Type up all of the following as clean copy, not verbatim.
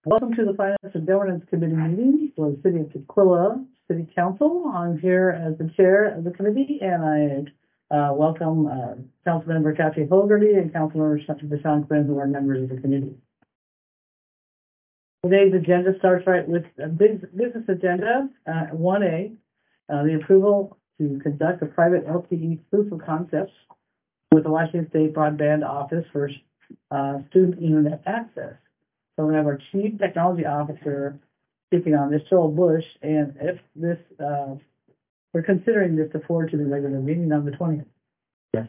Welcome to the Finance and Governance Committee meeting for the City of Tukwila City Council. I'm here as the chair of the committee, and I welcome Councilmember Kathy Fogarty and Councilmember Deshaun Quinn, who are members of the committee. Today's agenda starts right with a business agenda, 1A, the approval to conduct a private LTE proof of concepts with the Washington State Broadband Office for student internet access. So we have our Chief Technology Officer speaking on this, Joel Bush, and if this, we're considering this to forward to the regular meeting on the 20th. Yes.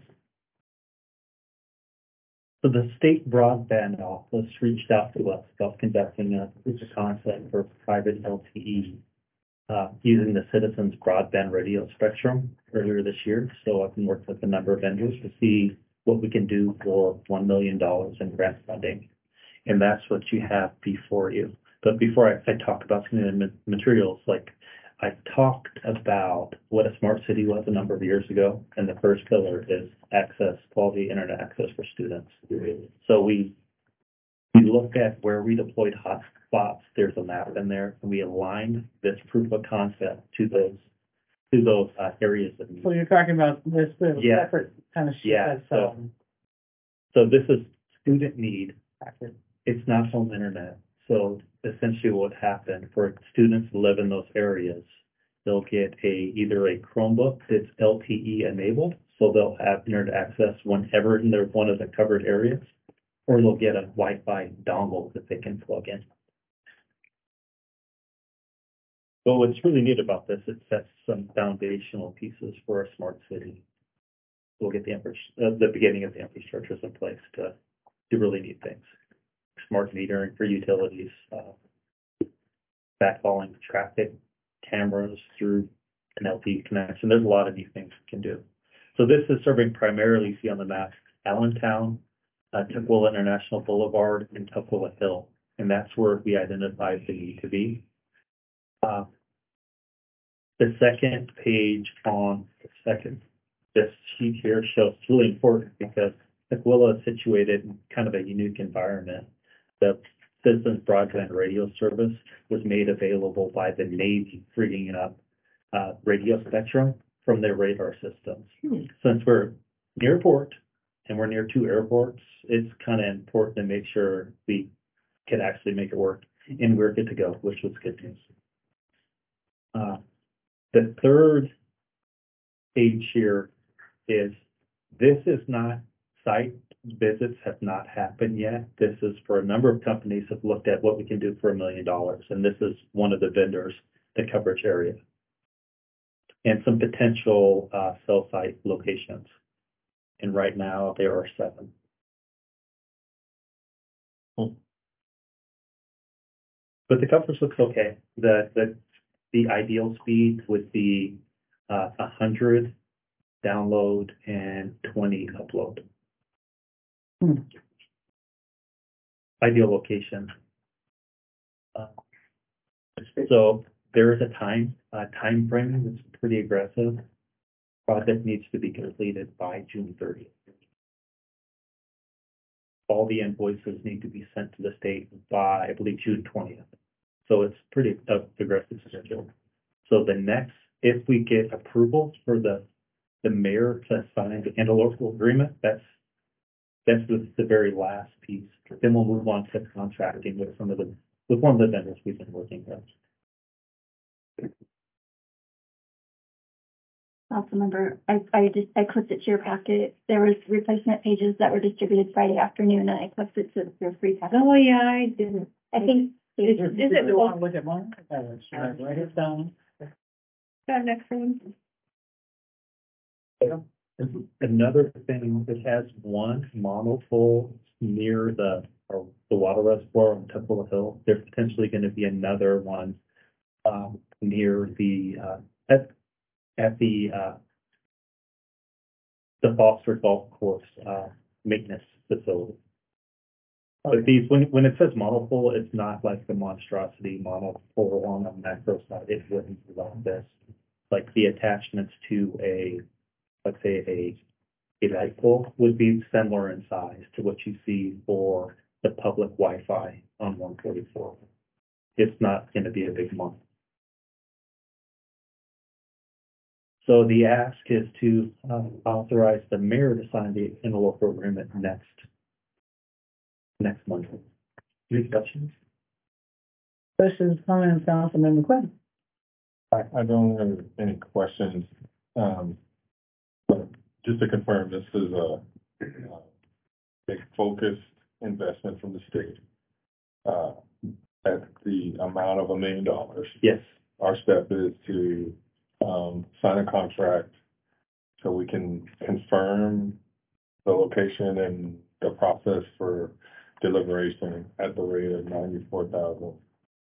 So the state broadband office reached out to us about conducting a proof of concept for private LTE using the Citizens Broadband Radio Spectrum earlier this year. So I've been working with a number of vendors to see what we can do for $1 million in grant funding. And that's what you have before you. But before I talk about some of the materials, like I talked about what a smart city was a number of years ago, and the first pillar is access, quality internet access for students. So we looked at where we deployed hotspots. There's a map in there, and we aligned this proof of concept to those areas of need. So you're talking about this separate kind of shit. Yeah. So this is student need. It's not home internet. So essentially what happened for students who live in those areas, they'll get either a Chromebook that's LTE enabled, so they'll have internet access whenever in one of the covered areas, or they'll get a Wi-Fi dongle that they can plug in. But what's really neat about this, it sets some foundational pieces for a smart city. We'll get the beginning of the infrastructures in place to do really neat things. Smart metering for utilities, backhauling traffic, cameras through an LTE connection. There's a lot of neat things we can do. So this is serving primarily, you see on the map, Allentown, Tukwila International Boulevard, and Tukwila Hill. And that's where we identified the need to be. The second page on this sheet here shows it's really important because Tukwila is situated in kind of a unique environment. The Citizens Broadband Radio Service was made available by the Navy, freeing up radio spectrum from their radar systems. Since we're near a port and we're near two airports, it's kind of important to make sure we can actually make it work. And we're good to go, which was good news. The third page here is this is not site visits have not happened yet. This is for a number of companies have looked at what we can do for $1 million. And this is one of the vendors, the coverage area. And some potential cell site locations. And right now there are 7. But the coverage looks okay. The ideal speed would be 100 download and 20 upload. Ideal location. So there is a time frame that's pretty aggressive. Project needs to be completed by June 30th. All the invoices need to be sent to the state by, I believe, June 20th. So it's pretty aggressive schedule. So the next, if we get approval for the mayor to sign the interlocal agreement, that's the very last piece. Then we'll move on to contracting with one of the vendors we've been working with. Councilmember, I clipped it to your packet. There was replacement pages that were distributed Friday afternoon, and I clipped it to your free packet. Oh yeah, I didn't. I think Is it the one with it one? Write it down. got next one. Another thing that has one monopole near the water reservoir on Tukwila Hill. There's potentially going to be another one near the at the Foster Golf Course maintenance facility. But these, when it says monopole, it's not like the monstrosity monopole on the macro side. It wouldn't be like this. Like the attachments to let's say a light pole would be similar in size to what you see for the public Wi-Fi on 144. It's not going to be a big month. So the ask is to authorize the mayor to sign the interlocal agreement next month. Any questions? Questions, comments, Councilmember Quinn? I don't have any questions. But just to confirm, this is a big focused investment from the state at the amount of $1 million. Yes. Our step is to sign a contract so we can confirm the location and the process for deliberation at the rate of 94,000.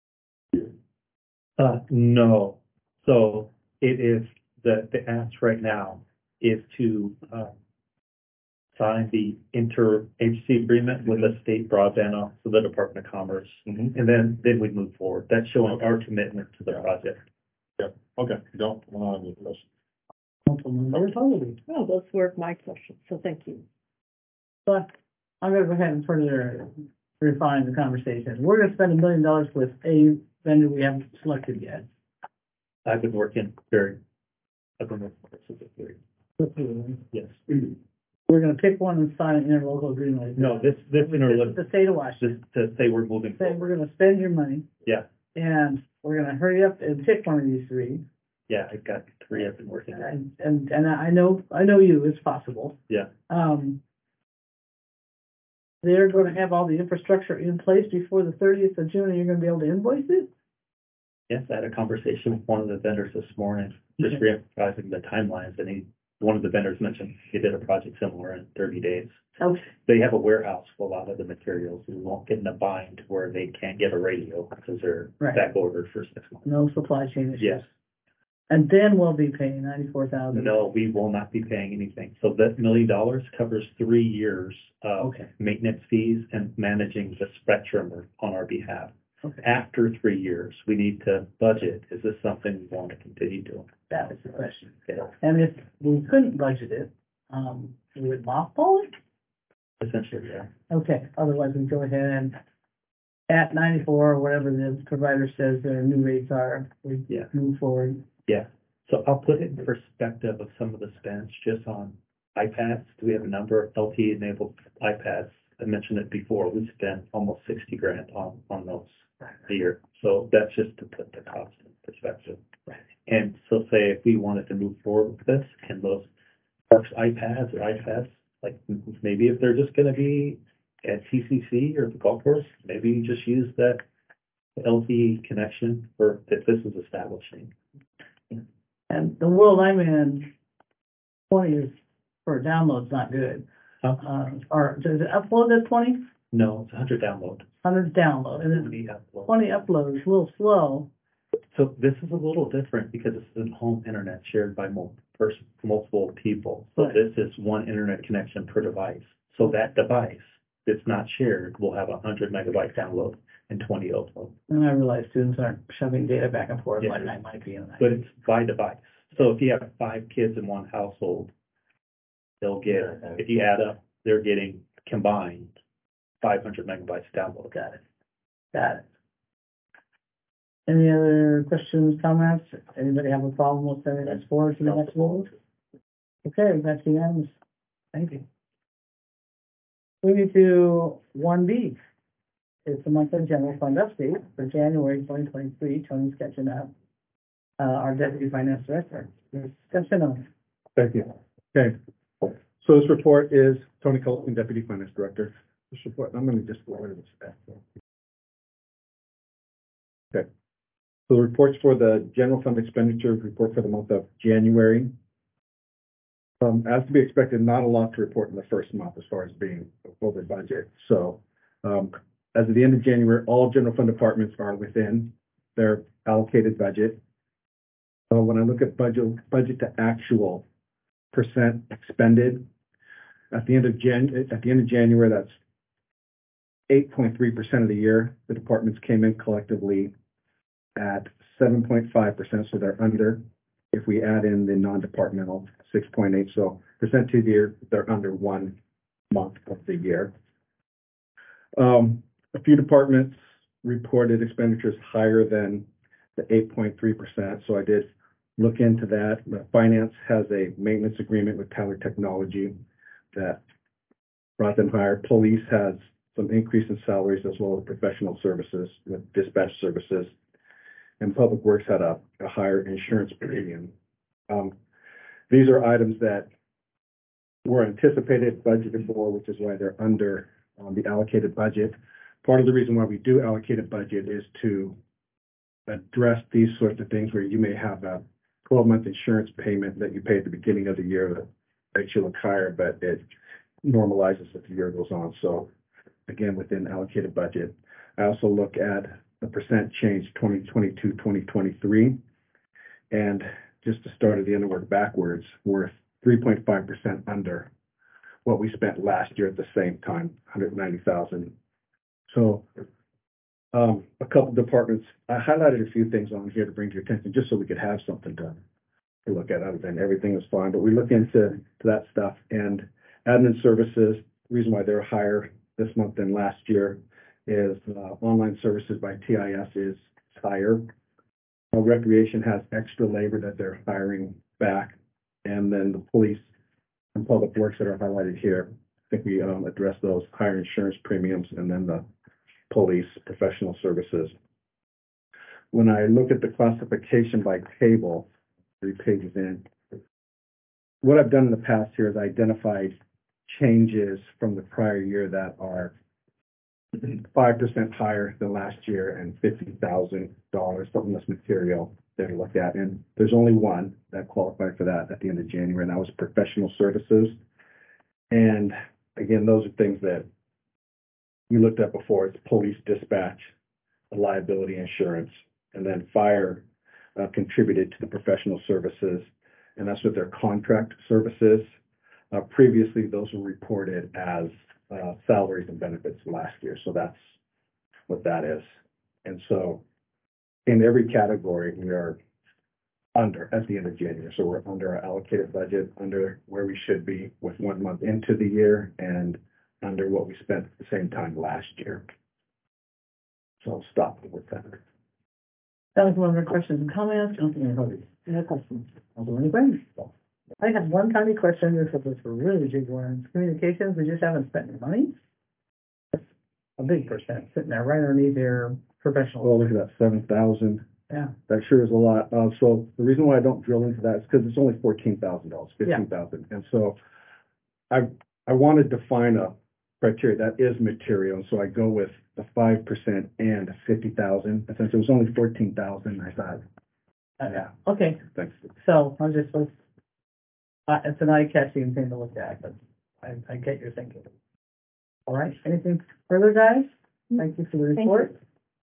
No. So it is the ask right now is to sign the inter-agency agreement with the state broadband office of the Department of Commerce. Mm-hmm. And then we move forward. That's showing our commitment to the project. Yep. Okay. Don't have any questions. Councilmember Tolby. Oh, those were my questions, so thank you. But I'm gonna go ahead and further refine the conversation. We're gonna spend $1 million with a vendor we haven't selected yet. I've been working very, yes. We're gonna pick one and sign an interlocal agreement. No, this With interlocal, the state of Washington. just to say we're moving Say forward. we're gonna spend your money Yeah, and we're gonna hurry up and pick one of these three. yeah, I've got 3 I've been working on. And I know you, it's possible. Yeah. They're gonna have all the infrastructure in place before the 30th of June and you're gonna be able to invoice it? Yes, I had a conversation with one of the vendors this morning, just Okay. reemphasizing the timelines, and one of the vendors mentioned he did a project similar in 30 days. Okay. They have a warehouse for a lot of the materials. We won't get in a bind where they can't get a radio because they're Right. back ordered for 6 months. No supply chain issues. Yes. And then we'll be paying 94,000. No, we will not be paying anything. So that $1 million covers 3 years of Okay. maintenance fees and managing the spectrum on our behalf. Okay. After 3 years, we need to budget. Is this something we want to continue doing? That is the question. Okay. And if we couldn't budget it, we would mothball it? Essentially, yeah. Okay, otherwise we go ahead and at 94 or whatever the provider says their new rates are, we Yeah. move forward. Yeah. So I'll put it in perspective of some of the spends just on iPads. We have a number of LTE enabled iPads. I mentioned it before. We spend almost 60 grand on those a year. So that's just to put the cost in perspective. Right. And so say if we wanted to move forward with this and those Parks iPads or iPads, like maybe if they're just gonna be at TCC or the golf course, maybe you just use that LTE connection for if this is establishing. And the world I'm in, 20 is for download's not good. Huh? Or does it upload at 20? No, it's 100 download. 100 download, and then 20 upload. 20 uploads, a little slow. So this is a little different because it's a home internet shared by multiple people. So Right. this is one internet connection per device. So that device that's not shared will have 100 megabyte download and 20 upload. And I realize students aren't shoving data back and forth Yeah. like I might be in that. But it's by device. So if you have 5 kids in one household, they'll get, if you add up, they're getting combined 500 megabytes download. Got it. Got it. Any other questions, comments? Anybody have a problem with sending this forward to the next meeting? Okay, that's unanimous. Thank you. Moving to 1B. It's a monthly general fund update for January 2023. Tony's catching up. Our deputy finance director. Discussion on it. Thank you. Okay. So this report is Tony Colton, Deputy Finance Director. This report, I'm gonna just go over this back. Okay. So the reports for the general fund expenditures report for the month of January. As to be expected, not a lot to report in the first month as far as being over budget. So, as of the end of January, all general fund departments are within their allocated budget. When I look at budget to actual percent expended, at the end of January, that's 8.3% of the year. The departments came in collectively at 7.5%, so they're under. If we add in the non-departmental, 6.8, so percent to the year, they're under 1 month of the year. A few departments reported expenditures higher than the 8.3%, so I did look into that. The finance has a maintenance agreement with Tyler Technology that brought them higher. Police has some increase in salaries as well as professional services with dispatch services. And Public Works had a higher insurance premium. These are items that were anticipated, budgeted for, which is why they're under the allocated budget. Part of the reason why we do allocate a budget is to address these sorts of things where you may have a 12-month insurance payment that you pay at the beginning of the year that makes you look higher, but it normalizes as the year goes on. So again, within allocated budget, I also look at the percent change 2022, 2023. And just to start at the end and work backwards, we're 3.5% under what we spent last year at the same time, 190,000. So a couple departments, I highlighted a few things on here to bring to your attention, just so we could have something to look at. Other than everything is fine, but we look into that stuff. And admin services, the reason why they're higher this month than last year is online services by TIS is higher. Recreation has extra labor that they're hiring back. And then the police and Public Works that are highlighted here, I think we address those higher insurance premiums, and then the police professional services. When I look at the classification by table, 3 pages in, what I've done in the past here is identified changes from the prior year that are 5% higher than last year and $50,000, something that's material there to look at. And there's only one that qualified for that at the end of January, and that was professional services. And again, those are things that we looked at before. It's police dispatch, liability insurance, and then fire contributed to the professional services, and that's with their contract services. Previously, those were reported as salaries and benefits last year, so that's what that is. And so in every category, we are under at the end of January. So we're under our allocated budget, under where we should be with 1 month into the year, and under what we spent at the same time last year. So I'll stop with that. That was one of our questions and comments. No questions. Any questions? I have one tiny question. This is a really big one. Communications, we just haven't spent any money. That's a big percent sitting there right underneath their professional. Well, look at that, 7,000. Yeah. That sure is a lot. So the reason why I don't drill into that is because it's only $14,000, $15,000. And so I wanted to find a criteria that is material. So I go with the 5% and 50,000. And since it was only 14,000, I thought, Yeah. Okay. thanks. So I'm just, it's an eye-catching thing to look at, but I get your thinking. All right. Anything further, guys? Thank you for the report.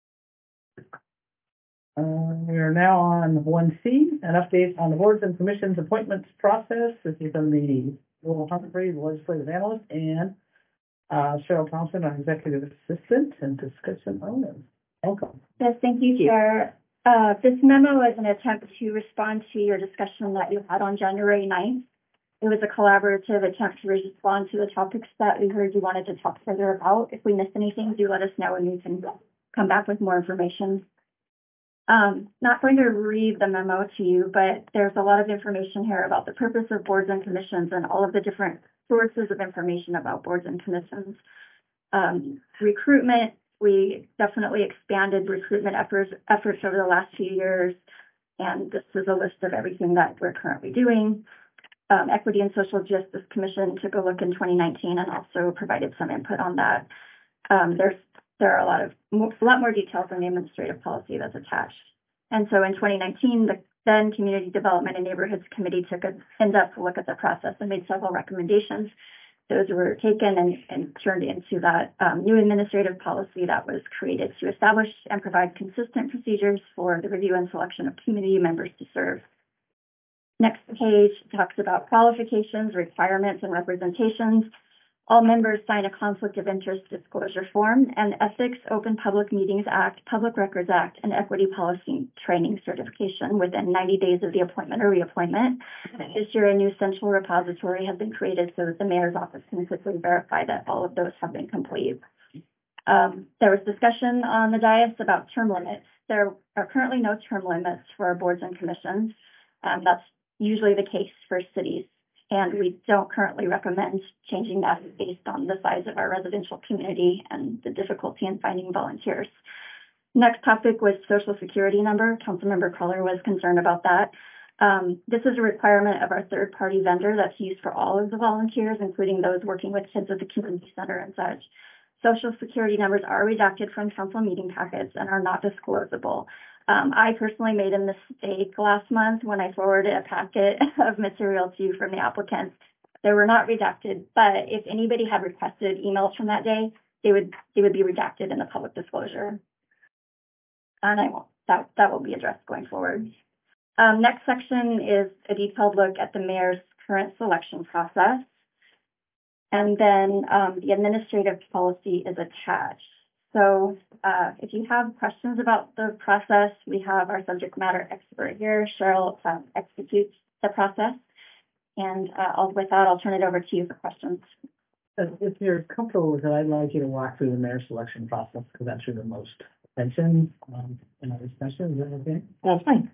We are now on 1C, an update on the boards and commissions appointments process. This is from the Will Humphrey, the legislative analyst, and Cheryl Thompson, our executive assistant and discussion owner. Welcome. Yes, thank you, Chair. This memo is an attempt to respond to your discussion that you had on January 9th. It was a collaborative attempt to respond to the topics that we heard you wanted to talk further about. If we missed anything, do let us know and we can come back with more information. Not going to read the memo to you, but there's a lot of information here about the purpose of boards and commissions and all of the different sources of information about boards and commissions. Recruitment, we definitely expanded recruitment efforts over the last few years, and this is a list of everything that we're currently doing. Equity and Social Justice Commission took a look in 2019 and also provided some input on that. There are a lot more details in the administrative policy that's attached. And so in 2019, the then Community Development and Neighborhoods Committee took an in-depth look at the process and made several recommendations. Those were taken and turned into that new administrative policy that was created to establish and provide consistent procedures for the review and selection of community members to serve. Next page talks about qualifications, requirements, and representations. All members sign a Conflict of Interest disclosure form, and Ethics, Open Public Meetings Act, Public Records Act, and Equity Policy Training certification within 90 days of the appointment or reappointment. This year, a new central repository has been created so that the mayor's office can quickly verify that all of those have been complete. There was discussion on the dais about term limits. There are currently no term limits for our boards and commissions. That's usually the case for cities, and we don't currently recommend changing that based on the size of our residential community and the difficulty in finding volunteers. Next topic was social security number. Councilmember Cruller was concerned about that. This is a requirement of our third-party vendor that's used for all of the volunteers, including those working with kids at the community center and such. Social security numbers are redacted from council meeting packets and are not disclosable. I personally made a mistake last month when I forwarded a packet of material to you from the applicants. They were not redacted, but if anybody had requested emails from that day, they would be redacted in the public disclosure. And that will be addressed going forward. Next section is a detailed look at the mayor's current selection process. And then the administrative policy is attached. So if you have questions about the process, we have our subject matter expert here. Cheryl executes the process. And with that, I'll turn it over to you for questions. If you're comfortable with it, I'd like you to walk through the mayor selection process because that's your the most attention in our discussion. Is that okay? That's fine.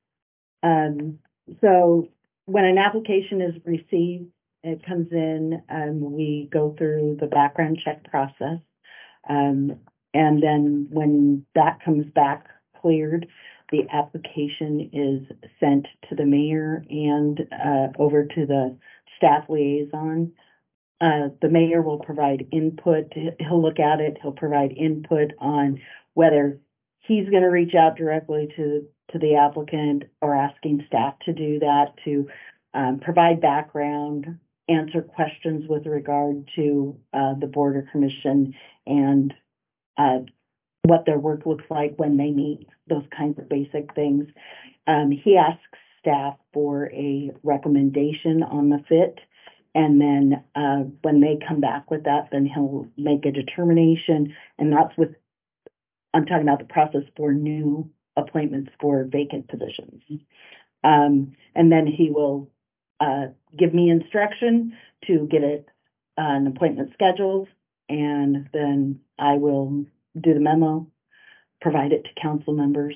So when an application is received, it comes in and we go through the background check process. And then when that comes back cleared, the application is sent to the mayor and over to the staff liaison. The mayor will provide input. He'll look at it. He'll provide input on whether he's going to reach out directly to the applicant or asking staff to do that, to provide background, answer questions with regard to the board or commission and what their work looks like when they meet, those kinds of basic things. He asks staff for a recommendation on the fit. And then when they come back with that, then he'll make a determination. And that's I'm talking about the process for new appointments for vacant positions. And then he will give me instruction to get an appointment scheduled. And then I will do the memo, provide it to council members.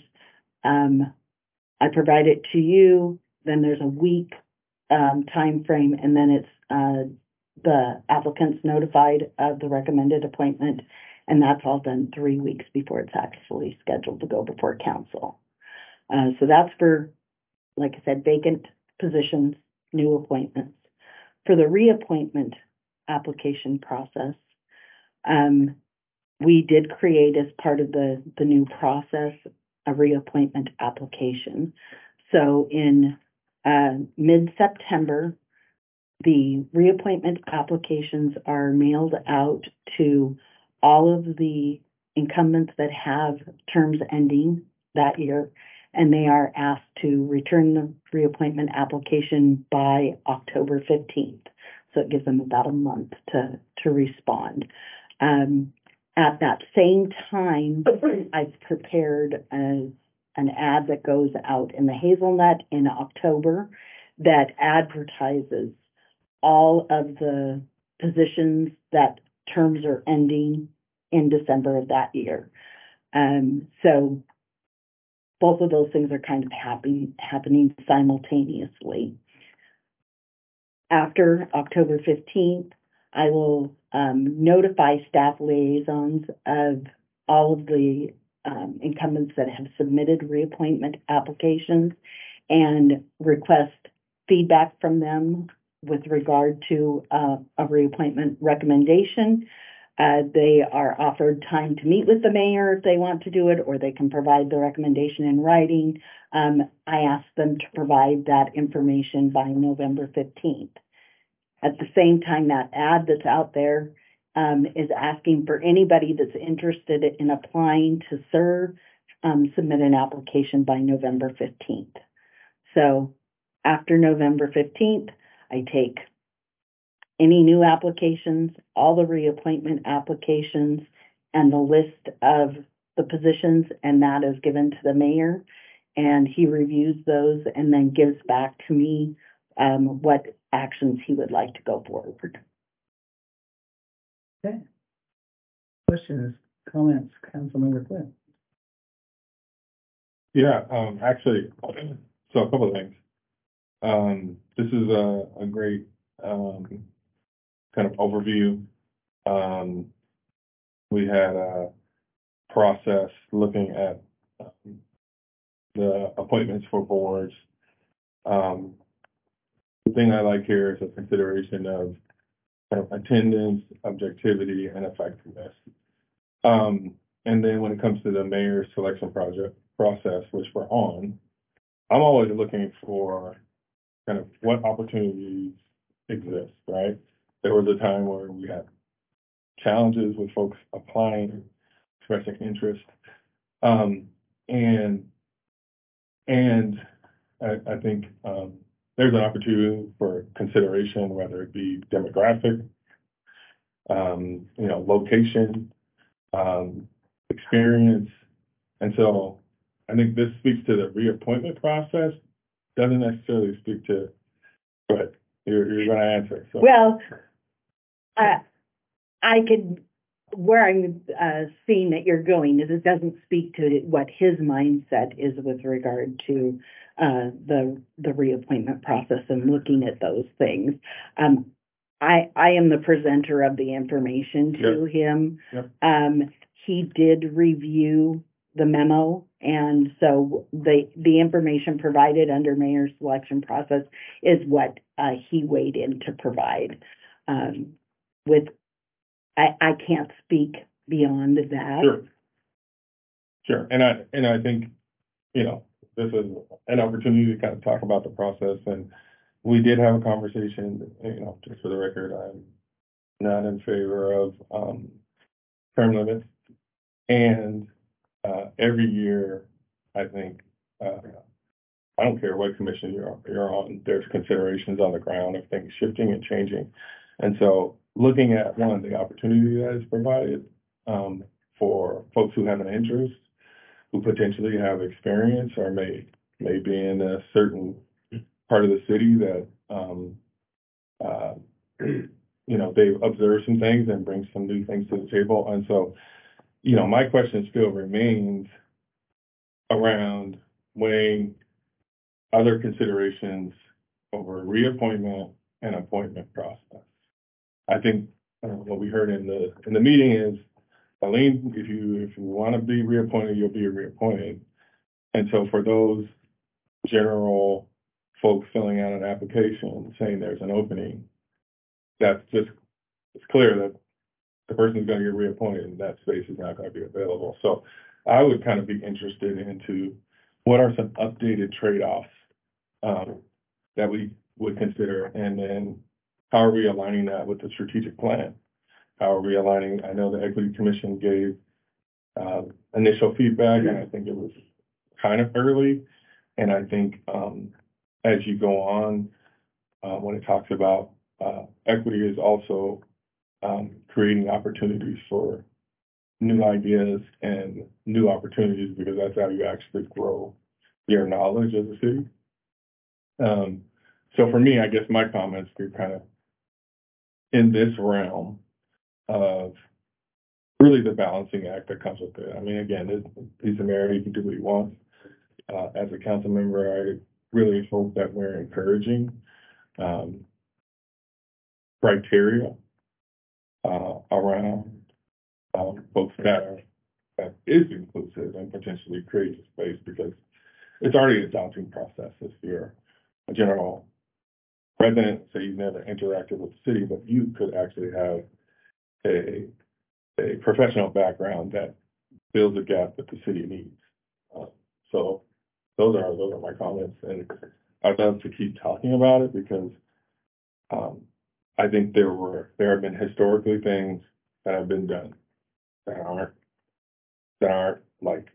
I provide it to you. Then there's a week time frame, and then it's the applicant's notified of the recommended appointment, and that's all done 3 weeks before it's actually scheduled to go before council. So that's for, like I said, vacant positions, new appointments. For the reappointment application process, we did create as part of the new process a reappointment application. So in mid-September, the reappointment applications are mailed out to all of the incumbents that have terms ending that year, and they are asked to return the reappointment application by October 15th. So it gives them about a month to respond. At that same time, I've prepared an ad that goes out in the Hazelnut in October that advertises all of the positions that terms are ending in December of that year. So both of those things are kind of happening simultaneously. After October 15th, I will notify staff liaisons of all of the incumbents that have submitted reappointment applications and request feedback from them with regard to a reappointment recommendation. They are offered time to meet with the mayor if they want to do it, or they can provide the recommendation in writing. I ask them to provide that information by November 15th. At the same time, that ad that's out there is asking for anybody that's interested in applying to serve, submit an application by November 15th. So after November 15th, I take any new applications, all the reappointment applications, and the list of the positions, and that is given to the mayor, and he reviews those and then gives back to me what actions he would like to go forward. Okay. Questions, comments, Councilmember Quinn? Yeah, actually, so a couple of things. This is a great, kind of overview. We had a process looking at the appointments for boards. The thing I like here is a consideration of kind of attendance, objectivity, and effectiveness. And then when it comes to the mayor's selection process, which we're on, I'm always looking for kind of what opportunities exist, right? There was a time where we had challenges with folks applying, expressing interest. And I think there's an opportunity for consideration, whether it be demographic, location, experience. And so I think this speaks to the reappointment process, doesn't necessarily speak to, but you're going to answer. So. Well, I could, where I'm seeing that you're going is it doesn't speak to what his mindset is with regard to the reappointment process and looking at those things. I am the presenter of the information to him. Yep. He did review the memo, and so the information provided under mayor's selection process is what he weighed in to provide. I can't speak beyond that. Sure. And I think, this is an opportunity to kind of talk about the process. And we did have a conversation, just for the record, I'm not in favor of term limits. And every year, I think, I don't care what commission you're on, there's considerations on the ground of things shifting and changing. And so looking at the opportunity that is provided for folks who have an interest, who potentially have experience or may be in a certain part of the city that, they've observed some things and bring some new things to the table. And so, my question still remains around weighing other considerations over reappointment and appointment process. I think what we heard in the meeting is, Eileen, if you want to be reappointed, you'll be reappointed. And so for those general folks filling out an application saying there's an opening, it's clear that the person's going to get reappointed and that space is not going to be available. So I would kind of be interested into what are some updated trade-offs that we would consider, and then how are we aligning that with the strategic plan? How are we aligning? I know the Equity Commission gave initial feedback, and I think it was kind of early. And I think as you go on, when it talks about equity is also creating opportunities for new ideas and new opportunities, because that's how you actually grow your knowledge as a city. So for me, I guess my comments are kind of in this realm of really the balancing act that comes with it. I mean, again, he's a mayor, he can do what he wants. As a council member, I really hope that we're encouraging criteria around folks that is inclusive and potentially creates a space, because it's already a daunting process if you're a general resident, say you've never interacted with the city, but you could actually have a professional background that fills a gap that the city needs. So those are my comments, and I'd love to keep talking about it, because I think there have been historically things that have been done that aren't like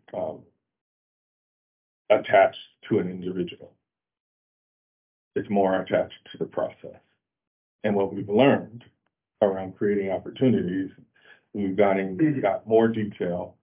attached to an individual. It's more attached to the process. And what we've learned around creating opportunities, we've got more detail.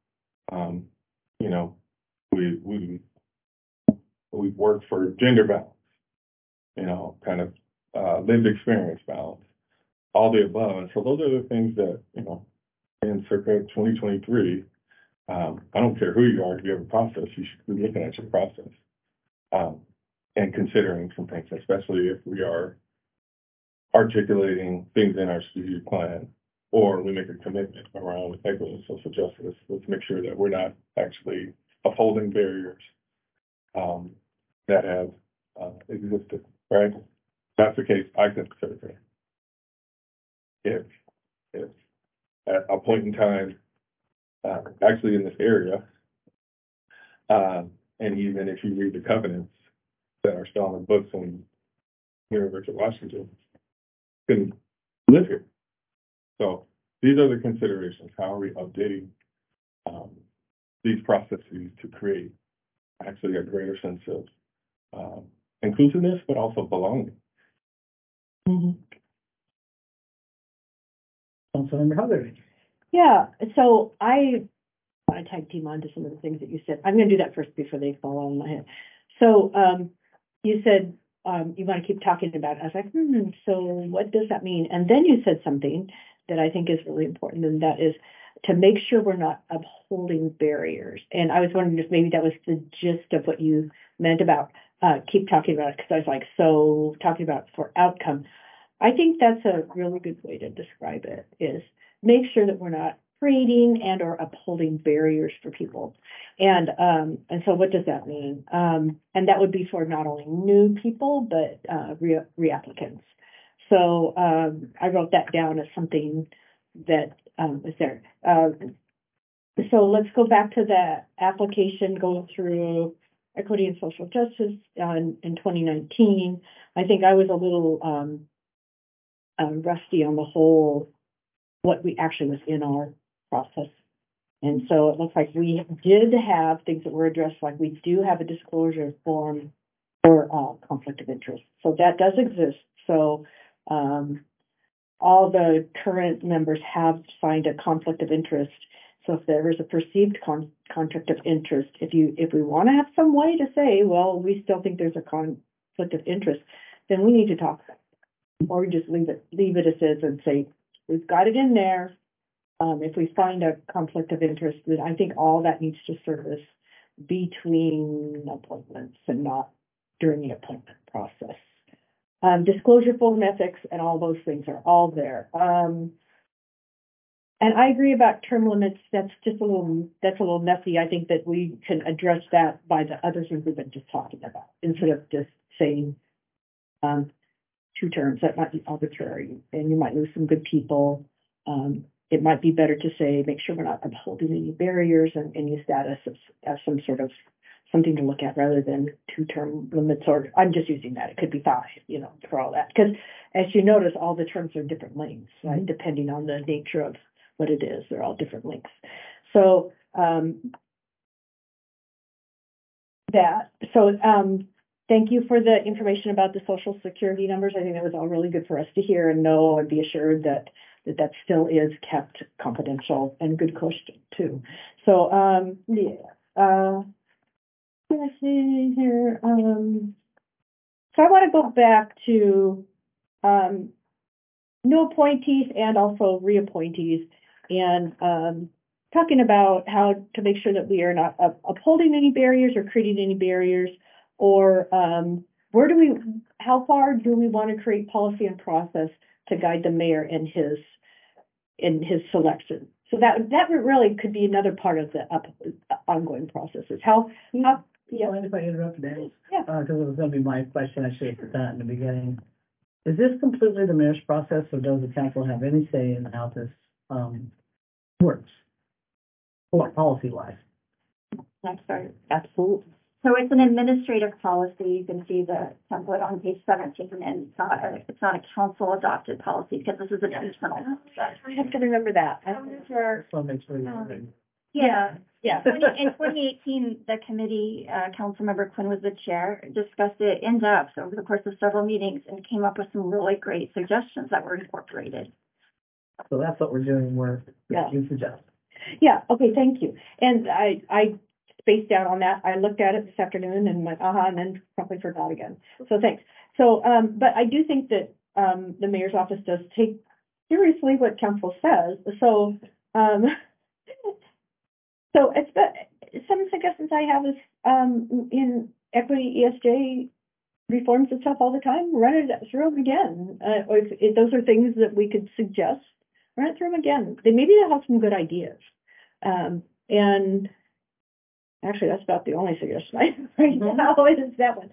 We've worked for gender balance, kind of lived experience balance, all the above. And so those are the things that, in circa 2023, I don't care who you are, if you have a process, you should be looking at your process. And considering some things, especially if we are articulating things in our strategic plan, or we make a commitment around equity and social justice. Let's make sure that we're not actually upholding barriers that have existed, right? If that's the case, I consider if at a point in time, actually in this area, and even if you read the covenants that are still on the books in University of Washington, can live here. So these are the considerations. How are we updating these processes to create actually a greater sense of inclusiveness, but also belonging? Councilmember Heather. Yeah, so I tag team onto some of the things that you said. I'm gonna do that first before they fall on my head. So, you said, you want to keep talking about it. I was like, so what does that mean? And then you said something that I think is really important, and that is to make sure we're not upholding barriers. And I was wondering if maybe that was the gist of what you meant about, keep talking about it, because I was like, so talking about for outcome. I think that's a really good way to describe it, is make sure that we're not creating and or upholding barriers for people. And so what does that mean? And that would be for not only new people, but reapplicants. So I wrote that down as something that is there. So let's go back to the application going through equity and social justice in 2019. I think I was a little rusty on the whole, what we actually was in our process. And so it looks like we did have things that were addressed, like we do have a disclosure form for conflict of interest. So that does exist. So all the current members have signed a conflict of interest. So if there is a perceived conflict of interest, if we want to have some way to say, well, we still think there's a conflict of interest, then we need to talk about it. Or we just leave it as is and say, we've got it in there. If we find a conflict of interest, then I think all that needs to surface between appointments and not during the appointment process. Disclosure form, ethics, and all those things are all there. And I agree about term limits. That's a little messy. I think that we can address that by the other things we've been just talking about, instead of just saying 2 terms. That might be arbitrary, and you might lose some good people. It might be better to say, make sure we're not upholding any barriers, and use that as some sort of something to look at, rather than 2-term limits, or I'm just using that. It could be 5, for all that. Because as you notice, all the terms are different lengths, right? Depending on the nature of what it is, they're all different lengths. So, thank you for the information about the Social Security numbers. I think that was all really good for us to hear and know, and be assured that still is kept confidential, and good question too. So, what did I say here? So I want to go back to new appointees and also reappointees, and talking about how to make sure that we are not upholding any barriers or creating any barriers, or how far do we want to create policy and process to guide the mayor in his selection? So that really could be another part of the ongoing processes. Yeah, if I interrupt, Danny? Yeah. Because it was going to be my question. I should have put that in the beginning. Is this completely the mayor's process, or does the council have any say in how this works? Or policy-wise? I'm sorry. Absolutely. So it's an administrative policy. You can see the template on page 17, and it's not a council adopted policy, because this is an internal. I have to remember that. So make sure you're Yeah. Yeah. In 2018, the committee, Councilmember Quinn was the chair, discussed it in depth over the course of several meetings, and came up with some really great suggestions that were incorporated. So that's what we're doing, you suggest. Yeah, okay, thank you. And I spaced out on that. I looked at it this afternoon and went, and then probably forgot again. So thanks. So, but I do think that the mayor's office does take seriously what council says. So So some suggestions I have is, in equity ESJ reforms itself all the time, run it through them again. Or if those are things that we could suggest, run it through them again. Maybe they'll have some good ideas. And actually, that's about the only suggestion I have right now is that one.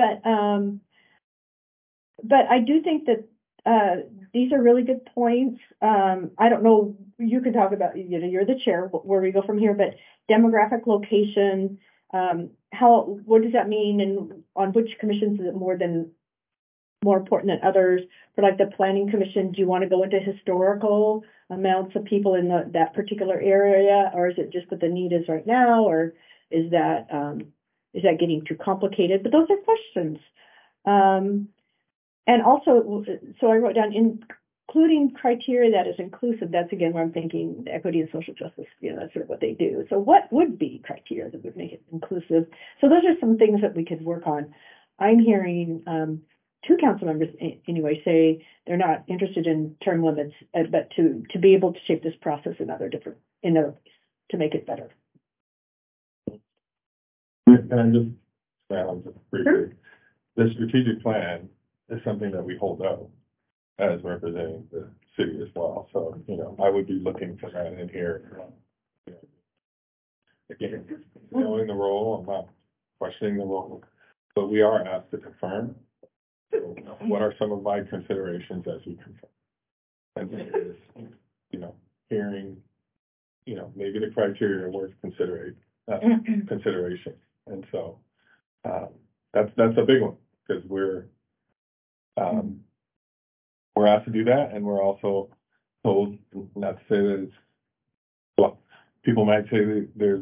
But I do think that these are really good points. I don't know, you can talk about, you're the chair, where we go from here, but demographic location, what does that mean, and on which commissions is it more important than others? For like the planning commission, do you want to go into historical amounts of people in that particular area, or is it just what the need is right now, or is that getting too complicated? But those are questions. And also, so I wrote down, including criteria that is inclusive. That's again where I'm thinking equity and social justice, that's sort of what they do. So what would be criteria that would make it inclusive? So those are some things that we could work on. I'm hearing two council members anyway say they're not interested in term limits, but to be able to shape this process in other ways to make it better. And just briefly, the strategic plan is something that we hold out as representing the city as well. So, I would be looking for that in here. Again, knowing the role, I'm not questioning the role, but we are asked to confirm. What are some of my considerations as we confirm? And it is, hearing, maybe the criteria are worth consideration. And so, that's a big one, because we're asked to do that, and we're also told not to say that it's, well, people might say that there's,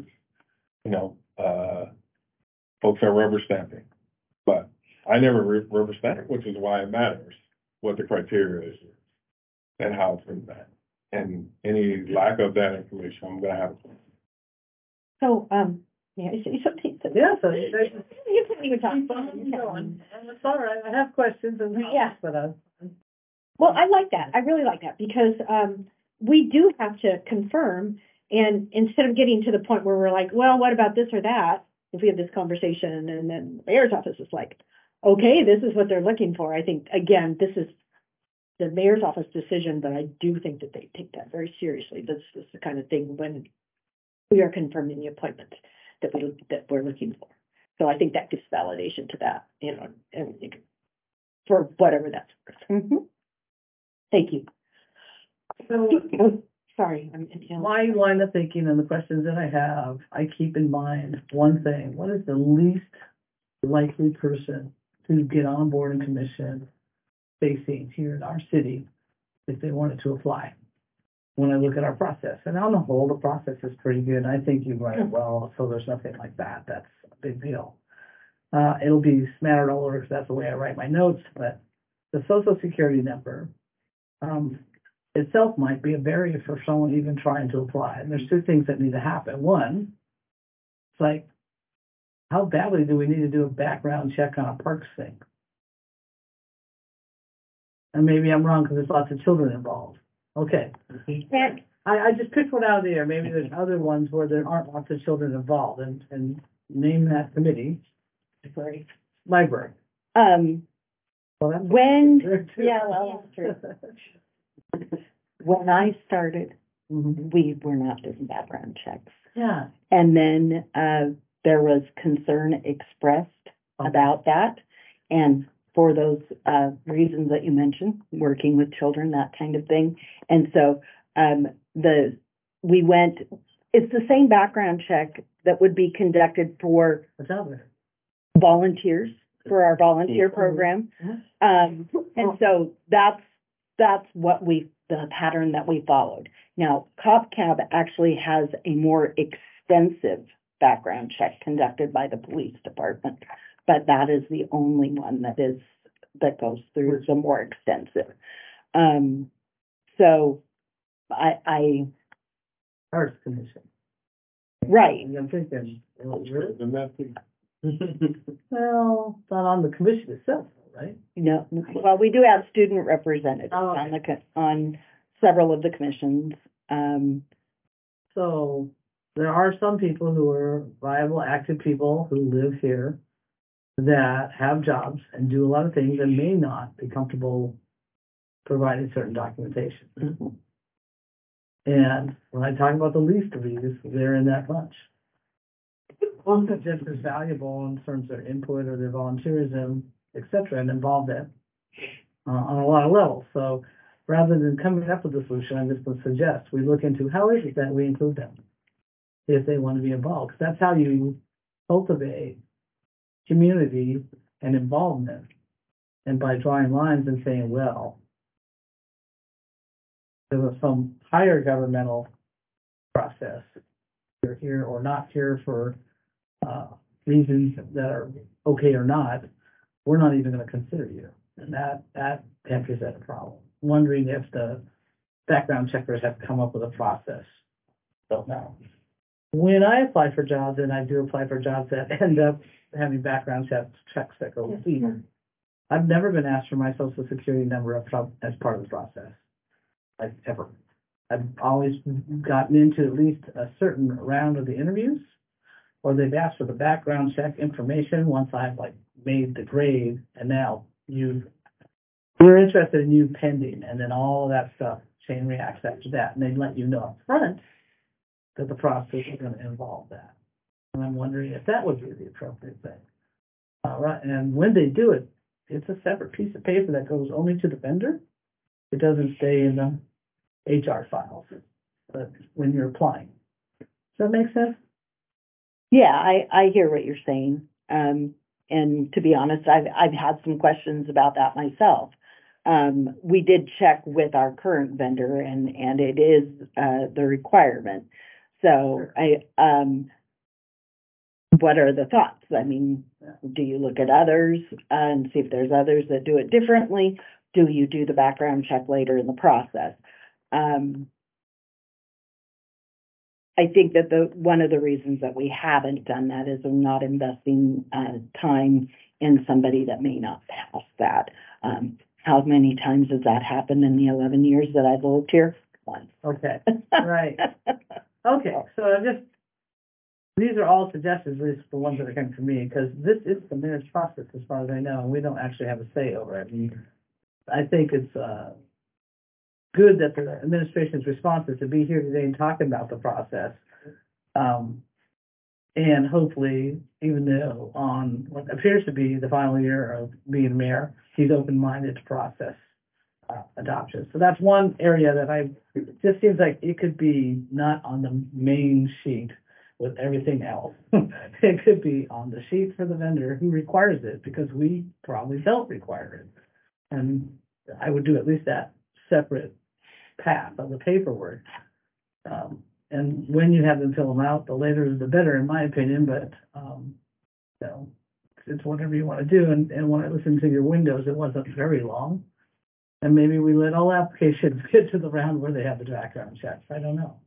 folks are rubber stamping, but I never rubber stamp, which is why it matters what the criteria is and how it's been met. And any lack of that information, I'm going to have. So, yeah, you something. Yeah, so you couldn't even talk. It's all right. I have questions and Well, I like that. I really like that, because we do have to confirm, and instead of getting to the point where we're like, well, what about this or that? If we have this conversation and then the mayor's office is like, okay, this is what they're looking for. I think, again, this is the mayor's office decision, but I do think that they take that very seriously. This is the kind of thing when we are confirming the appointment that we're looking for. So I think that gives validation to that, and for whatever that's worth. Mm-hmm. Thank you. So, sorry, my line of thinking and the questions that I have, I keep in mind one thing. What is the least likely person to get on board and commission facing here in our city if they wanted to apply? When I look at our process, and on the whole, the process is pretty good. I think you run it well, so there's nothing like that. That's a big deal. It'll be smattered all over because that's the way I write my notes, but the Social Security number itself might be a barrier for someone even trying to apply. And there's two things that need to happen. One, it's like, how badly do we need to do a background check on a parks thing? And maybe I'm wrong because there's lots of children involved. Okay. I just picked one out of the air. Maybe there's other ones where there aren't lots of children involved, and name that committee. Sorry. Library. Well, that's true. When I started, we were not doing background checks. Yeah. And then there was concern expressed about that. And for those reasons that you mentioned, working with children, that kind of thing. And so it's the same background check that would be conducted for volunteers, for our volunteer program. And so that's the pattern that we followed. Now, COPCAB actually has a more extensive background check conducted by the police department, but that is the only one that goes through the more extensive. So I Arts Commission. Right. I'm thinking, Really? well, not on the commission itself, right? No, well, we do have student representatives on several of the commissions. So there are some people who are viable, active people who live here that have jobs and do a lot of things and may not be comfortable providing certain documentation. And when I talk about the least of these, they're in that bunch. Ones that just as valuable in terms of their input or their volunteerism, et cetera, and involve them on a lot of levels. So rather than coming up with a solution, I'm just going to suggest we look into how is it that we include them if they want to be involved. 'Cause that's how you cultivate community and involvement. And by drawing lines and saying, well, there was some higher governmental process. You're here or not here for reasons that are okay or not. We're not even going to consider you. And that can present a problem. Wondering if the background checkers have come up with a process. Don't know. When I apply for jobs, and I do apply for jobs that end up having background checks that go overseas, I've never been asked for my social security number as part of the process. Like ever. I've always gotten into at least a certain round of the interviews, or they've asked for the background check information once I've like made the grade, and now we're interested in you pending, and then all of that stuff chain reacts after that, and they let you know up front that the process is going to involve that. And I'm wondering if that would be the appropriate thing. Right, and when they do it, it's a separate piece of paper that goes only to the vendor. It doesn't stay in the HR files, but when you're applying. Does that make sense? Yeah, I hear what you're saying. And to be honest, I've had some questions about that myself. We did check with our current vendor and it is, the requirement. So what are the thoughts? I mean, do you look at others and see if there's others that do it differently? Do you do the background check later in the process? I think that one of the reasons that we haven't done that is we're not investing time in somebody that may not pass that. How many times has that happened in the 11 years that I've lived here? Once. Okay, right. Okay, so these are all suggestions, at least the ones that are coming from me, because this is the marriage process as far as I know, and we don't actually have a say over it. I think it's good that the administration's response is to be here today and talking about the process. And hopefully, even though on what appears to be the final year of being mayor, he's open-minded to process adoption. So that's one area that just seems like it could be not on the main sheet with everything else. It could be on the sheet for the vendor who requires it, because we probably don't require it. And I would do at least that separate path of the paperwork. And when you have them fill them out, the later the better, in my opinion, but, you know, it's whatever you want to do. And when I listened to your windows, it wasn't very long. And maybe we let all applications get to the round where they have the background checks. I don't know.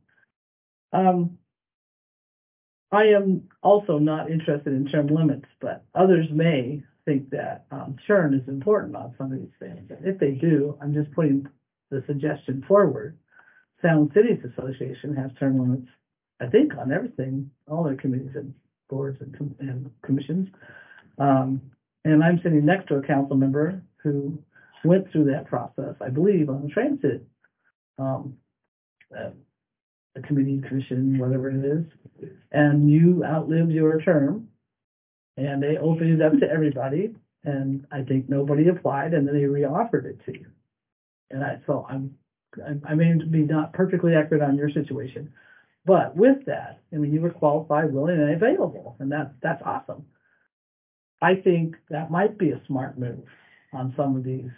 I am also not interested in term limits, but others may think that churn is important on some of these things. And if they do, I'm just putting the suggestion forward. Sound Cities Association has term limits, I think, on everything, all their committees and boards and commissions. And I'm sitting next to a council member who went through that process, I believe, on the transit, a committee, commission, whatever it is, and you outlived your term, and they opened it up to everybody, and I think nobody applied, and then they reoffered it to you. And I may be not perfectly accurate on your situation, but with that, I mean, you were qualified, willing, and available, and that's awesome. I think that might be a smart move on some of these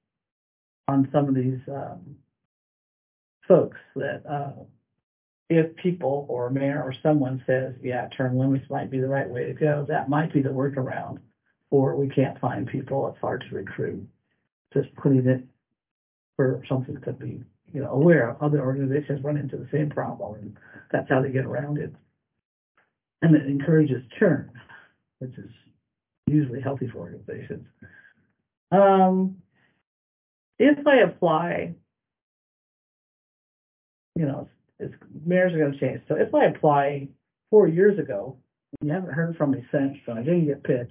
folks that if people or mayor or someone says, yeah, term limits might be the right way to go, that might be the workaround, or we can't find people, it's hard to recruit. Just putting it for something to be, you know, aware of. Other organizations run into the same problem, and that's how they get around it. And it encourages churn, which is usually healthy for organizations. If I apply, you know, mayors are gonna change. So if I apply 4 years ago, and you haven't heard from me since, so I didn't get picked,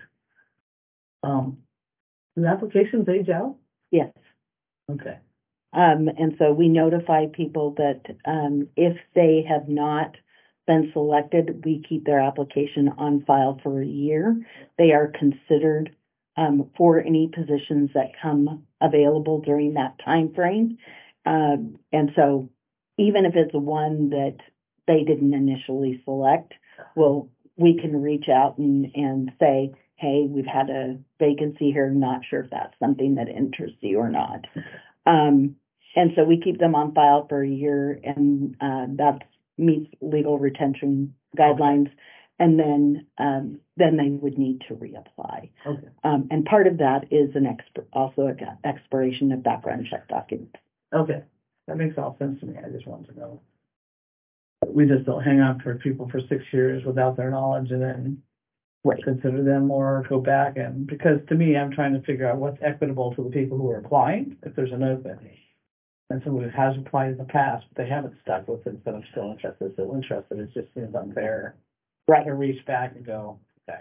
do applications age out? Yes. Okay, And so we notify people that, if they have not been selected, we keep their application on file for a year. They are considered, for any positions that come available during that time frame. And so even if it's one that they didn't initially select, well, we can reach out and say, hey, we've had a vacancy here, not sure if that's something that interests you or not. And so we keep them on file for a year, and that meets legal retention guidelines. And then they would need to reapply. okay. And part of that is also an expiration of background check documents. Okay, that makes all sense to me. I just wanted to know. We just don't hang on for people for 6 years without their knowledge and then Right. consider them or go back and, because to me, I'm trying to figure out what's equitable to the people who are applying, if there's an opening. And someone who has applied in the past, but they haven't stuck with it, but I'm still interested, it just seems unfair. Right. To reach back and go, okay.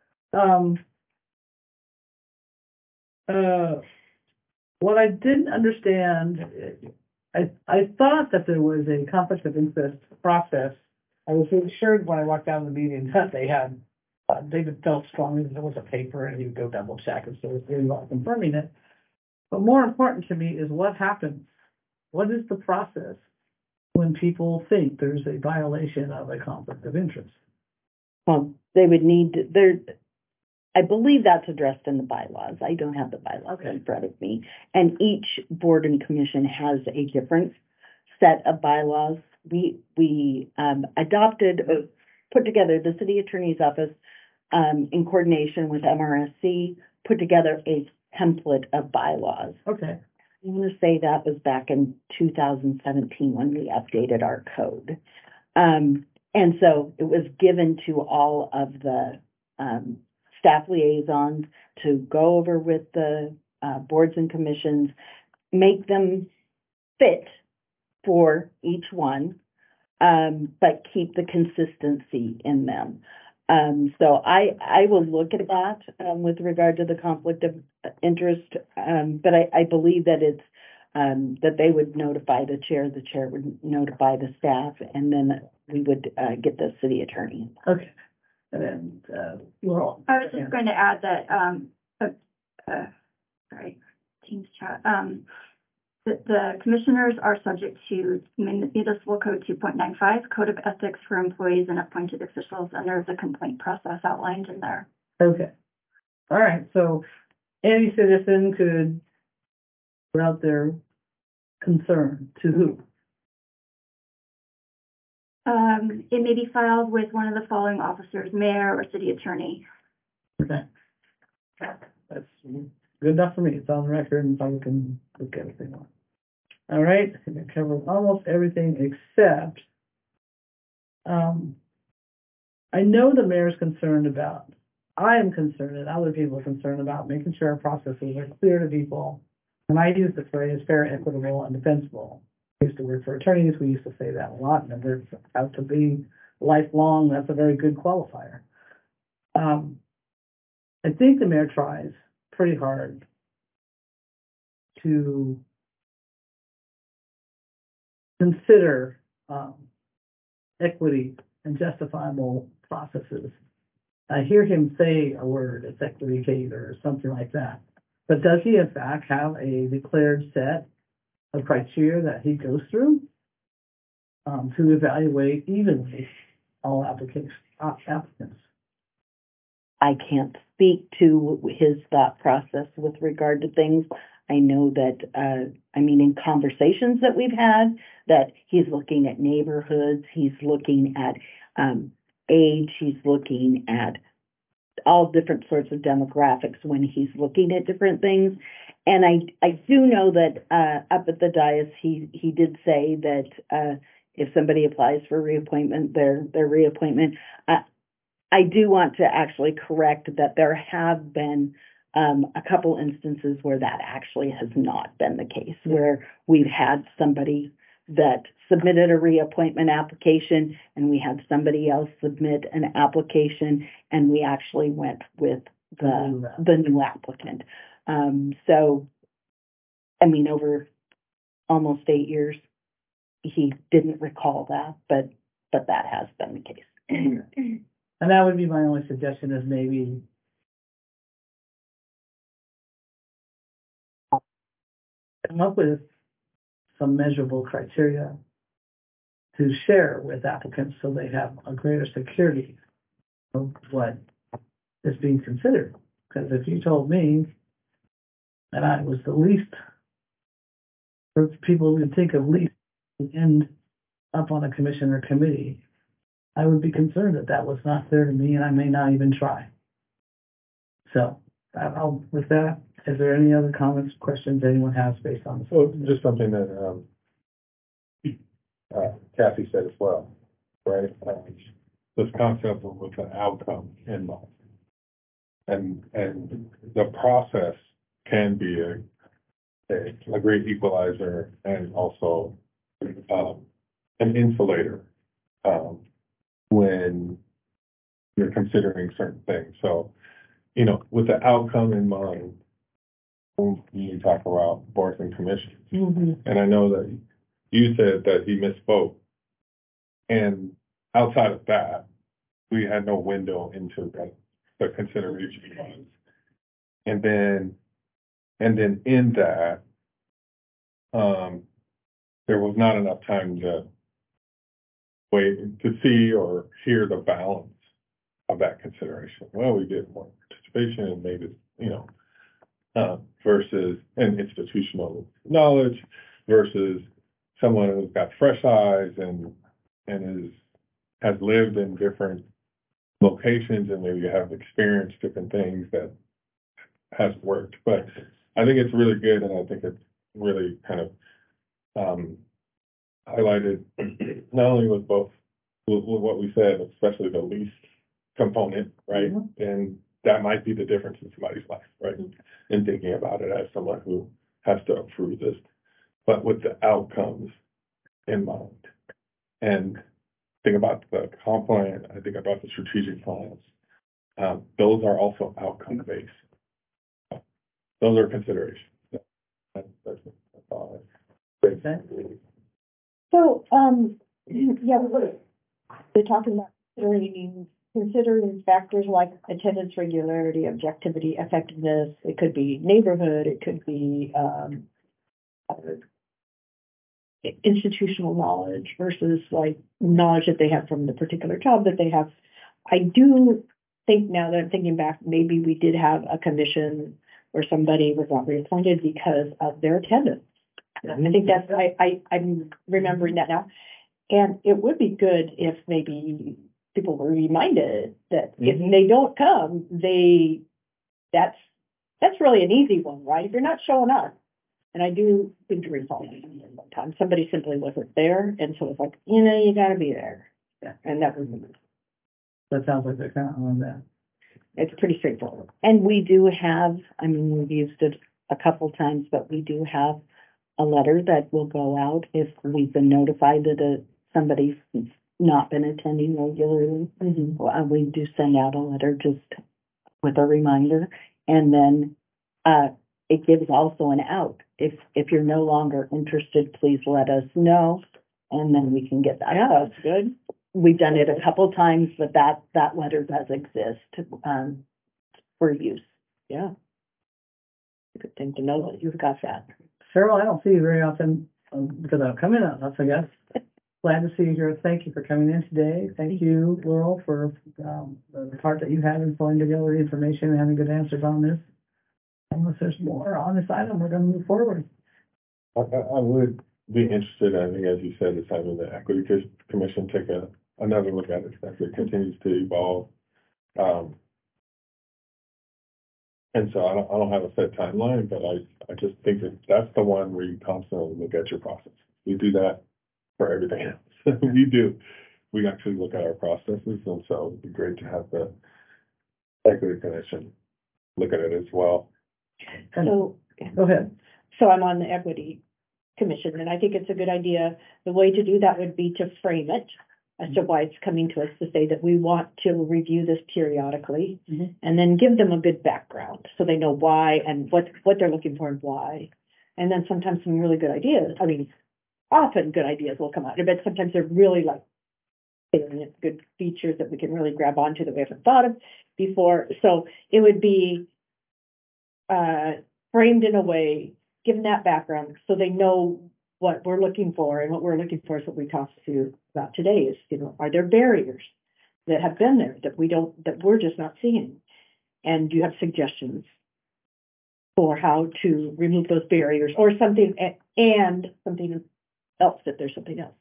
What I didn't understand, I thought that there was a conflict of interest process. I was assured when I walked down the meeting that they had, David felt strongly that there was a paper and he would go double check, and so it was really well confirming it. But more important to me is what happens. What is the process when people think there's a violation of a conflict of interest? Well, they would need to, I believe that's addressed in the bylaws. I don't have the bylaws in front of me. And each board and commission has a different set of bylaws. We adopted, put together, the city attorney's office, in coordination with MRSC, put together a template of bylaws. Okay. I want to say that was back in 2017 when we updated our code. And so it was given to all of the staff liaisons to go over with the boards and commissions, make them fit for each one, but keep the consistency in them. So I will look at that with regard to the conflict of interest, but I believe that it's that they would notify the chair would notify the staff, and then we would get the city attorney. Okay. And then, Laurel. I was just going to add that, sorry, Teams chat, the commissioners are subject to Municipal Code 2.95, Code of Ethics for Employees and Appointed Officials, and there's a complaint process outlined in there. Okay. All right. So any citizen could route their concern to who? It may be filed with one of the following officers, mayor or city attorney. Okay. That's good enough for me. It's on the record and so we can look everything on. All right. I think I covered almost everything except, I know the mayor's concerned about, I am concerned and other people are concerned about making sure our processes are clear to people. And I use the phrase fair, equitable, and defensible. I used to work for attorneys. We used to say that a lot, and it works out to be lifelong. That's a very good qualifier. I think the mayor tries pretty hard to consider equity and justifiable processes. I hear him say a word, it's equity gate or something like that. But does he in fact have a declared set of criteria that he goes through to evaluate evenly all applicants? I can't speak to his thought process with regard to things. I know that, in conversations that we've had, that he's looking at neighborhoods, he's looking at age, he's looking at all different sorts of demographics when he's looking at different things. And I do know that up at the dais, he did say that if somebody applies for reappointment, their reappointment. I do want to actually correct that there have been a couple instances where that actually has not been the case, where we've had somebody that submitted a reappointment application, and we had somebody else submit an application, and we actually went with the new applicant. So, I mean, over almost 8 years, he didn't recall that, but that has been the case. And that would be my only suggestion is maybe come up with some measurable criteria to share with applicants so they have a greater security of what is being considered. Because if you told me that I was the least, or people would think of least to end up on a commission or committee, I would be concerned that that was not fair to me and I may not even try. So, with that, is there any other comments, questions anyone has based on this? So just something that, Kathy said as well, right? This concept with the outcome in mind. And the process can be a great equalizer and also, an insulator, when you're considering certain things. So, you know, with the outcome in mind, when you talk about boards and commissions, and I know that you said that he misspoke. And outside of that, we had no window into the consideration funds. And then in that, there was not enough time to wait to see or hear the balance of that consideration. Well, we did more participation and maybe, you know, versus an institutional knowledge versus someone who's got fresh eyes and has lived in different locations and maybe have experienced different things that has worked. But I think it's really good, and I think it's really kind of highlighted not only with what we said, especially the least component, right? And that might be the difference in somebody's life, right? In thinking about it as someone who has to approve this, but with the outcomes in mind. And think about the comp plan, I think about the strategic plans. Those are also outcome based. Those are considerations. That's all. So, yeah, we're talking about considering factors like attendance regularity, objectivity, effectiveness. It could be neighborhood, it could be institutional knowledge versus like knowledge that they have from the particular job that they have. I do think now that I'm thinking back, maybe we did have a commission where somebody was not reappointed because of their attendance. I think that's, I'm remembering that now. And it would be good if maybe people were reminded that if they don't come, that's really an easy one, right? If you're not showing up. And I do think to recall one time, somebody simply wasn't there. And so it's like, you know, you gotta be there. Yeah. And that was, That sounds like they're kind of on that. it's pretty straightforward. And we do have, I mean, we've used it a couple times, but we do have a letter that will go out if we've been notified that somebody's not been attending regularly. We do send out a letter just with a reminder, and then it gives also an out. If you're no longer interested, please let us know, and then we can get that. Yeah, that's good. We've done it a couple times, but that letter does exist for use. Yeah. Good thing to know that you've got that. Cheryl, I don't see you very often because I've come in on us, I guess. Glad to see you here. Thank you for coming in today. Thank you, Laurel, for the part that you had in pulling together the information and having good answers on this. Unless there's more on this item, we're going to move forward. I would be interested, I think, as you said, is having the Equity Commission take another look at it as it continues to evolve. And so I don't have a set timeline, but I just think that that's the one where you constantly look at your process. We do that for everything else. We actually look at our processes, and so it'd be great to have the Equity Commission look at it as well. So Go ahead. So I'm on the equity commission, and I think it's a good idea. The way to do that would be to frame it as to why it's coming to us, to say that we want to review this periodically, Mhm. and then give them a good background, so they know why and what they're looking for and why. And then sometimes some really good ideas, I mean, often good ideas will come out, but sometimes they're really like good features that we can really grab onto that we haven't thought of before. So it would be framed in a way, given that background, so they know what we're looking for, and what we're looking for is what we talked to about today is, you know, are there barriers that have been there that we're just not seeing? And do you have suggestions for how to remove those barriers or something, and something else, if there's something else?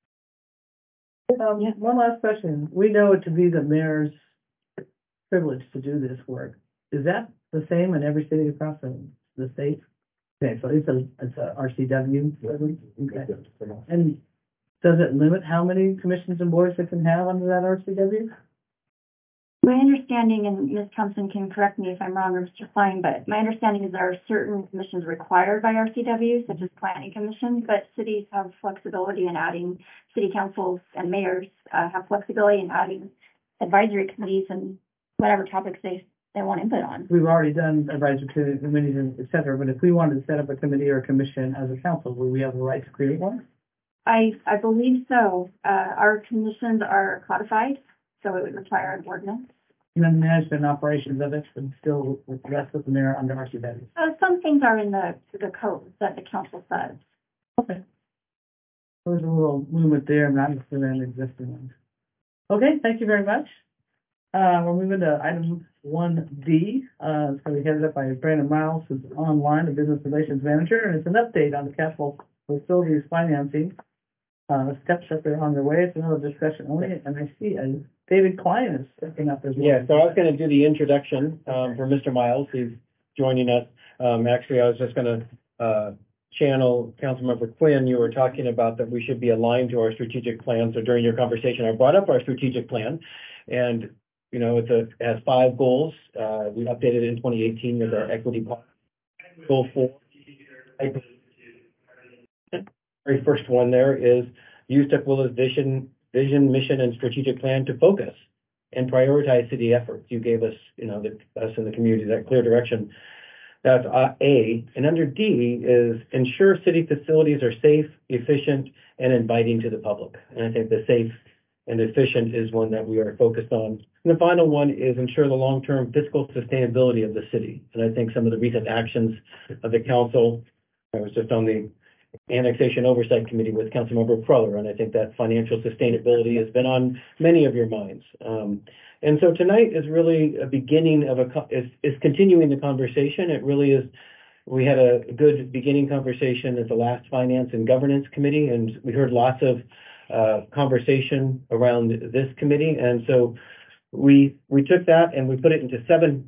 Yeah, one last question. We know it to be the mayor's privilege to do this work. Is that the same in every city across the state? Okay, so it's a RCW. Okay. And does it limit how many commissions and boards it can have under that RCW? My understanding, and Ms. Thompson can correct me if I'm wrong, or Mr. Klein, but my understanding is there are certain commissions required by RCW, such as planning commission, but cities have flexibility in adding, city councils and mayors have flexibility in adding advisory committees and whatever topics they want input on. We've already done advisory committees and et cetera, but if we wanted to set up a committee or a commission as a council, would we have the right to create one? I believe so. Our commissions are codified, so it would require an ordinance. And then management and operations of it would still rest with the mayor under RCW. Some things are in the code that the council says. Okay. There's a little movement there, not necessarily an existing one. Okay, thank you very much. We're moving to item 1D. It's going to be headed up by Brandon Miles, who's online, the business relations manager, and it's an update on the capital facilities financing. Steps that they're on their way. It's another discussion only, and I see David Klein is stepping up as well. Yeah, so I was gonna do the introduction, for Mr. Miles, who's joining us. Actually, I was just gonna, channel Councilmember Quinn. You were talking about that we should be aligned to our strategic plan. So during your conversation, I brought up our strategic plan, and, you know, it has 5 goals. We updated it in 2018 with our equity policy. Goal 4. Very first one there is use Tukwola's vision, mission, and strategic plan to focus and prioritize city efforts. You gave us, you know, us in the community that clear direction. That's A. And under D is ensure city facilities are safe, efficient, and inviting to the public. And I think the safe and efficient is one that we are focused on. And the final one is ensure the long-term fiscal sustainability of the city. And I think some of the recent actions of the council, I was just on the Annexation Oversight Committee with Councilmember Preller, and I think that financial sustainability has been on many of your minds. And so tonight is really a beginning of is continuing the conversation. It really is. We had a good beginning conversation at the last Finance and Governance Committee, and we heard lots of conversation around this committee. And so we took that and we put it into 7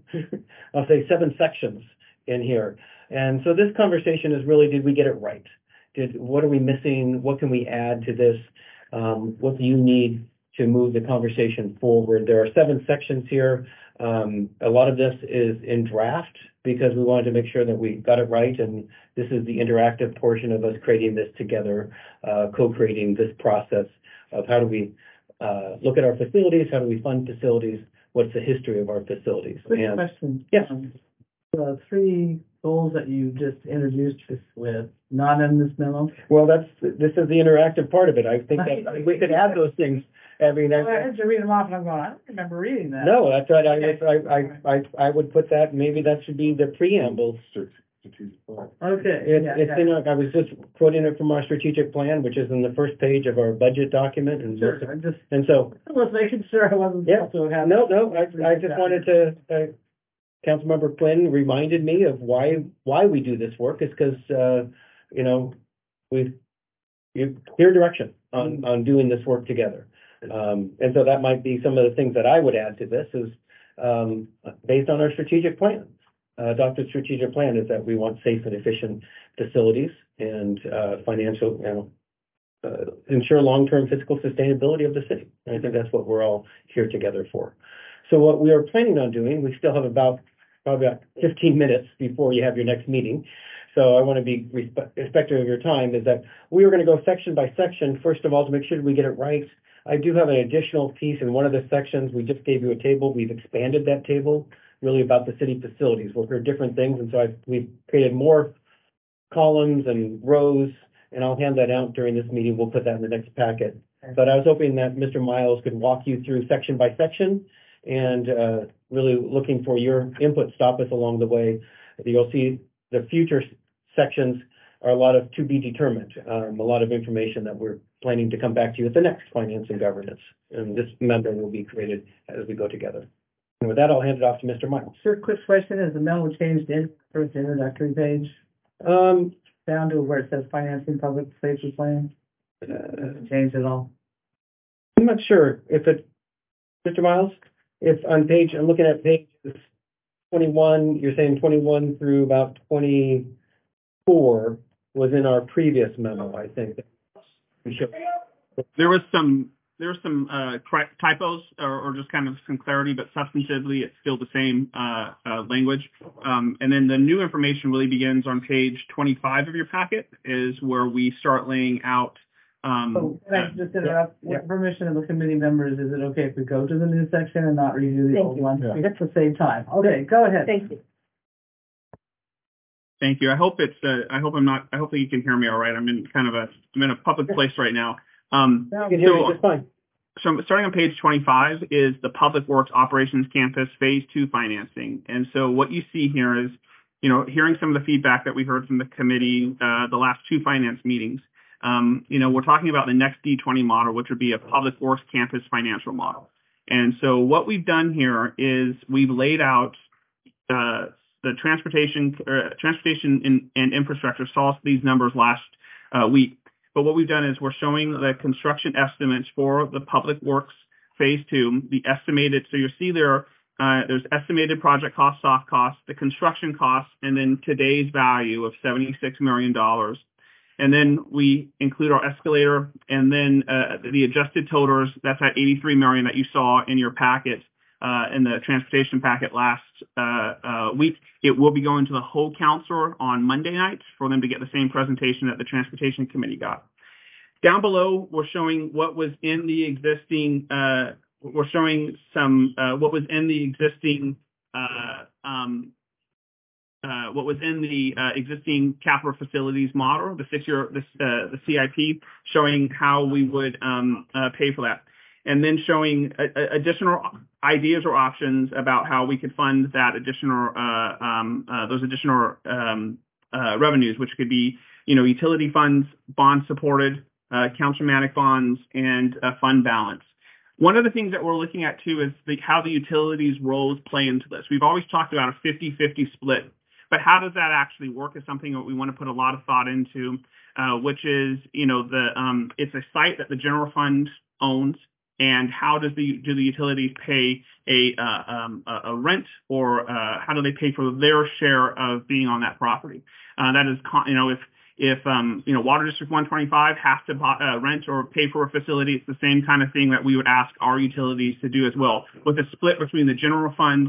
sections in here. And so this conversation is really, did we get it right? What are we missing? What can we add to this? What do you need to move the conversation forward? There are 7 sections here. A lot of this is in draft because we wanted to make sure that we got it right. And this is the interactive portion of us creating this together, co-creating this process of how do we look at our facilities? How do we fund facilities? What's the history of our facilities? Quick question. Yes. The 3 goals that you just introduced us with, not in this memo? Well, this is the interactive part of it. I think that we could add those things. I mean, I had to read them off and I'm going, I don't remember reading that. no, that's right. I would put that, maybe that should be the preamble. Strategic plan. Okay. I was just quoting it from our strategic plan, which is in the first page of our budget document. And Sure, I so. was making sure I wasn't Yeah. also having. No, I just wanted to, Councilmember Quinn reminded me of why we do this work is because, you know, we've clear direction on doing this work together. And so that might be some of the things that I would add to this is, based on our strategic plan. Adopted strategic plan is that we want safe and efficient facilities and, financial, you know, ensure long-term fiscal sustainability of the city. And I think that's what we're all here together for. So what we are planning on doing, we still have probably about 15 minutes before you have your next meeting. so I want to be respectful of your time, is that we were going to go section by section, first of all, to make sure we get it right. I do have an additional piece in one of the sections. We just gave you a table. We've expanded that table really about the city facilities. We'll hear different things. And so we've created more columns and rows, and I'll hand that out during this meeting. We'll put that in the next packet. But I was hoping that Mr. Miles could walk you through section by section and really looking for your input. Stop us along the way. You'll see the future sections are a lot of to be determined, a lot of information that we're planning to come back to you at the next finance and governance. And this memo will be created as we go together. And with that, I'll hand it off to Mr. Miles. Sure, quick question, is the memo changed in first introductory page down to where it says financing public safety plan? Has it changed at all? I'm not sure if it, Mr. Miles, if on page, I'm looking at page 21, you're saying 21 through about 24 was in our previous memo, I think. There was some typos or just kind of some clarity, but substantively it's still the same language. And then the new information really begins on page 25 of your packet, is where we start laying out. Can I just interrupt? With permission of the committee members, is it okay if we go to the new section and not review the old one? Yeah. We get to save time. Okay, go ahead. Thank you. Thank you. I hope that you can hear me all right. I'm in a public place right now. You can hear me just fine. So starting on page 25 is the Public Works Operations Campus Phase 2 financing. And so what you see here is, hearing some of the feedback that we heard from the committee, the last two finance meetings. We're talking about the next D20 model, which would be a Public Works Campus financial model. And so what we've done here is we've laid out the transportation and infrastructure saw these numbers last week. But what we've done is we're showing the construction estimates for the Public Works Phase 2, the estimated. So you'll see there's estimated project cost, soft costs, the construction costs, and then today's value of $76 million. And then we include our escalator, and then the adjusted totals. That's at $83 million that you saw in your packet, in the transportation packet last week. It will be going to the whole council on Monday night for them to get the same presentation that the transportation committee got. Down below, we're showing what was in the existing. We're showing some what was in the existing. What was in the existing capital facilities model, the 6-year, the CIP, showing how we would pay for that. And then showing additional ideas or options about how we could fund that additional, those additional revenues, which could be, utility funds, bond supported, councilmanic bonds, and fund balance. One of the things that we're looking at too is how the utilities roles play into this. We've always talked about a 50-50 split. But how does that actually work is something that we want to put a lot of thought into, which is, it's a site that the general fund owns, and how do the utilities pay a rent, or how do they pay for their share of being on that property? That is, if Water District 125 has to rent or pay for a facility, it's the same kind of thing that we would ask our utilities to do as well, with a split between the general fund.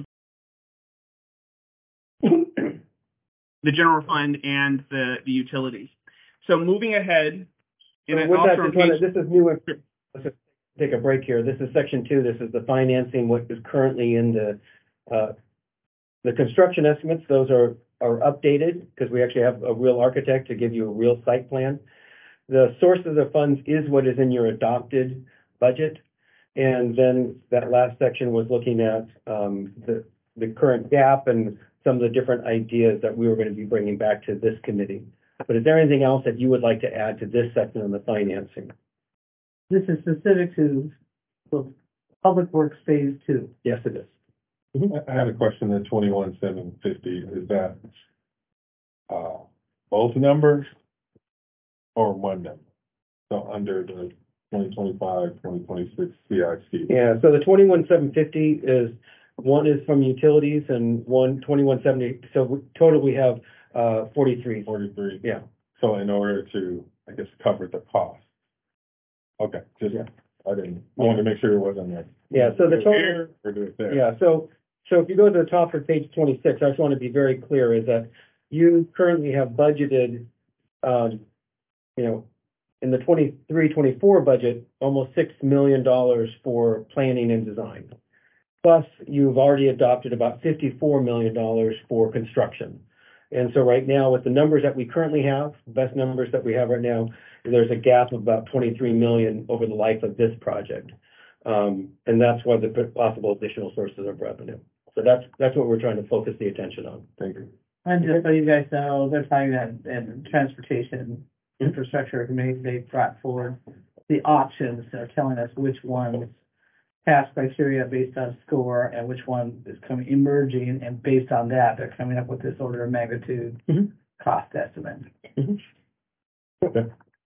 The general fund and the utilities. So moving ahead, this is new. Let's just take a break here. This is section 2. This is the financing. What is currently in the construction estimates? Those are updated because we actually have a real architect to give you a real site plan. The sources of funds is what is in your adopted budget, and then that last section was looking at the current gap and some of the different ideas that we were going to be bringing back to this committee. But is there anything else that you would like to add to this section on the financing? This is specific to Public Works Phase 2. Yes, it is. I had a question at 21,750. Is that both numbers or one number? So under the 2025, 2026 CIC. Yeah, so the 21,750 is, one is from utilities and 2170. So total we have 43. 43. Yeah. So in order to, I guess, cover the cost. Okay. I wanted to make sure it wasn't there. Yeah. So the total. Or do it there. Yeah. So if you go to the top of page 26, I just want to be very clear is that you currently have budgeted, you know, in the 23-24 budget, almost $6 million for planning and design. Plus, you've already adopted about $54 million for construction. And so right now, with the numbers that we currently have, best numbers that we have right now, there's a gap of about 23 million over the life of this project. And that's why the possible additional sources of revenue. So that's what we're trying to focus the attention on. Thank you. And just so you guys know, they're talking that in transportation infrastructure committee, they brought forward the options. They're telling us which ones pass criteria based on score and which one is coming emerging, and based on that, they're coming up with this order of magnitude cost estimate. Okay.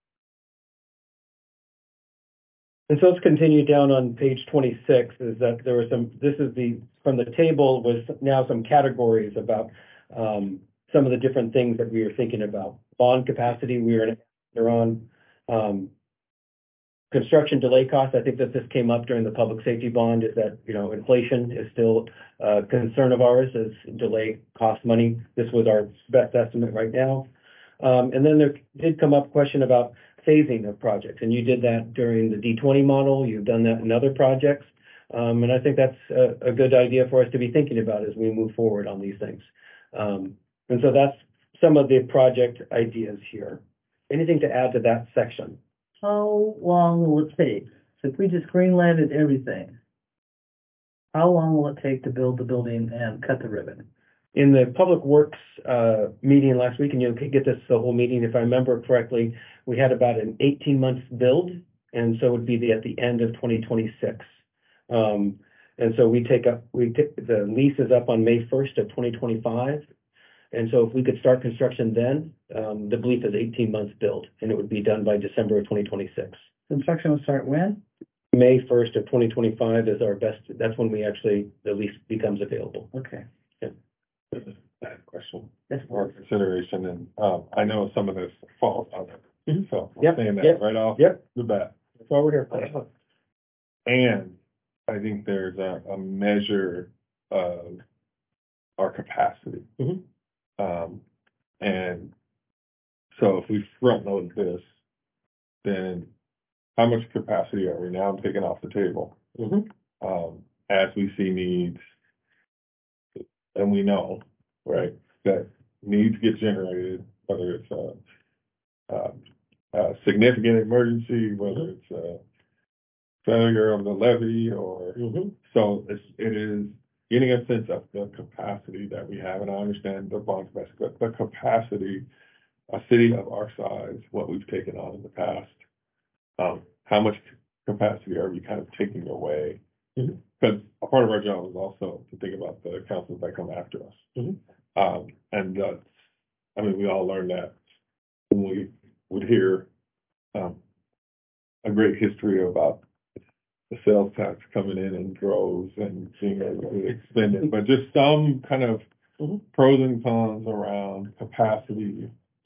And so let's continue down on page 26, is that there were some, this is from the table was now some categories about some of the different things that we were thinking about. Bond capacity, they're on construction delay costs. I think that this came up during the public safety bond, is that, you know, inflation is still a concern of ours as delay costs money. This was our best estimate right now. And then there did come up a question about phasing of projects, and you did that during the D20 model. You've done that in other projects. And I think that's a good idea for us to be thinking about as we move forward on these things. And so that's some of the project ideas here. Anything to add to that section? How long will it take? So if we just greenlanded everything, how long will it take to build the building and cut the ribbon? In the Public Works meeting last week, and you'll get this the whole meeting, if I remember correctly, we had about an 18-month build, and so it would be at the end of 2026. And so the lease is up on May 1st of 2025. And so if we could start construction then, the belief is 18 months build, and it would be done by December of 2026. Construction will start when? May 1st of 2025 is our best, that's when the lease becomes available. Okay. I have a question Yes. or consideration, and I know some of this falls on it. So I'm Yep, saying that yep, right off yep. the bat. That's why we're here. And I think there's a measure of our capacity. Mhm. And so if we front load this, then how much capacity are we now taking off the table? As we see needs, and we know, right, that needs get generated, whether it's a significant emergency, whether it's a failure of the levee, or so it is getting a sense of the capacity that we have. And I understand the bond capacity, but the capacity, a city of our size, what we've taken on in the past, how much capacity are we kind of taking away? Because a part of our job is also to think about the councils that come after us. And I mean, we all learned that when we would hear a great history about the sales tax coming in droves and being able to expend it, but just some kind of pros and cons around capacity,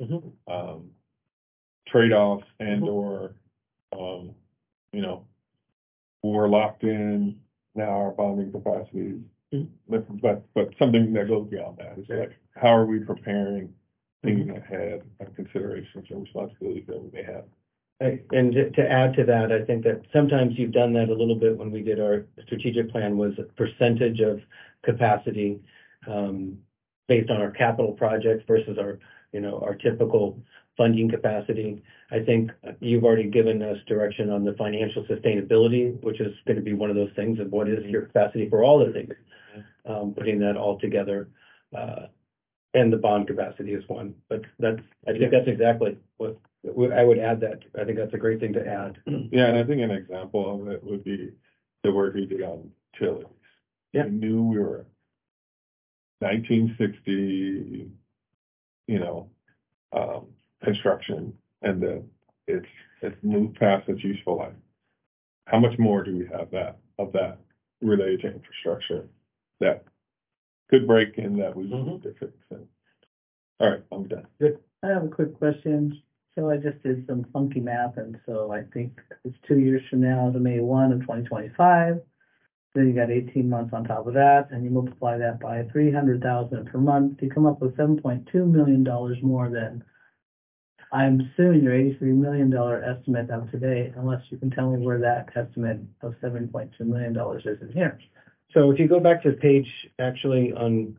trade-offs, and or, you know, we're locked in now, our bonding capacity, but something that goes beyond that is like, how are we preparing, thinking ahead of considerations and responsibilities that we may have? And to add to that, I think that sometimes you've done that a little bit when we did our strategic plan, was a percentage of capacity based on our capital projects versus our, you know, our typical funding capacity. I think you've already given us direction on the financial sustainability, which is going to be one of those things of what is your capacity for all the things, putting that all together. And the bond capacity is one, but I think that's exactly what I would add. That I think that's a great thing to add. Yeah, and I think an example of it would be the work we did on utilities. Yeah. We knew we were 1960, you know, construction, and it's moved past its useful life. How much more do we have of that related to infrastructure that could break in that we need to fix it? All right, I'm done. Good. I have a quick question. So I just did some funky math, and so I think it's 2 years from now to May 1 of 2025. Then you got 18 months on top of that, and you multiply that by 300,000 per month, you come up with $7.2 million more than, I'm assuming your $83 million estimate of today, unless you can tell me where that estimate of $7.2 million is in here. So if you go back to page, actually on,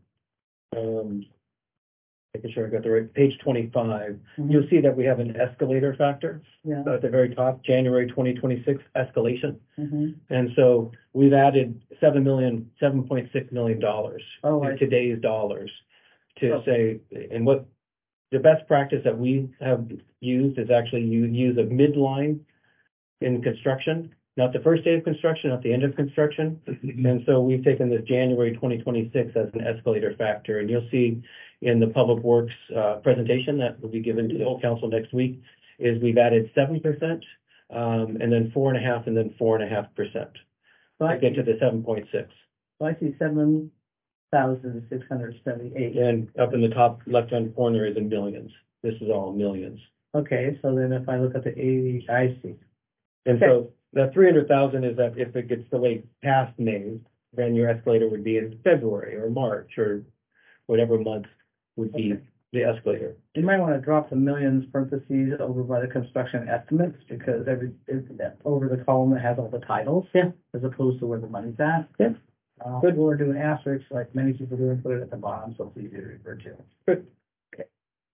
making sure I got the right, page 25, you'll see that we have an escalator factor Yeah. at the very top, January 2026 escalation. Mm-hmm. And so we've added $7.6 million Oh, I in today's dollars to Oh. say, and what the best practice that we have used is actually you use a midline in construction, not the first day of construction, not the end of construction. And so we've taken this January 2026 as an escalator factor, and you'll see in the Public Works presentation that will be given to the whole council next week, is we've added 7%, and then 4.5%, and then 4.5%. So To get to the 7.6. I see 7,678. And up in the top left-hand corner is in millions. This is all millions. Okay, so then if I look at the 80, I see. And so that 300,000 is that if it gets delayed past May, then your escalator would be in February or March or whatever month would be the escalator. You might want to drop the millions parentheses over by the construction estimates, because over the column that has all the titles. Yeah. As opposed to where the money's at. Yeah. Good. We're doing asterisks like many people do and put it at the bottom, so it's easy to refer to. Good. Okay.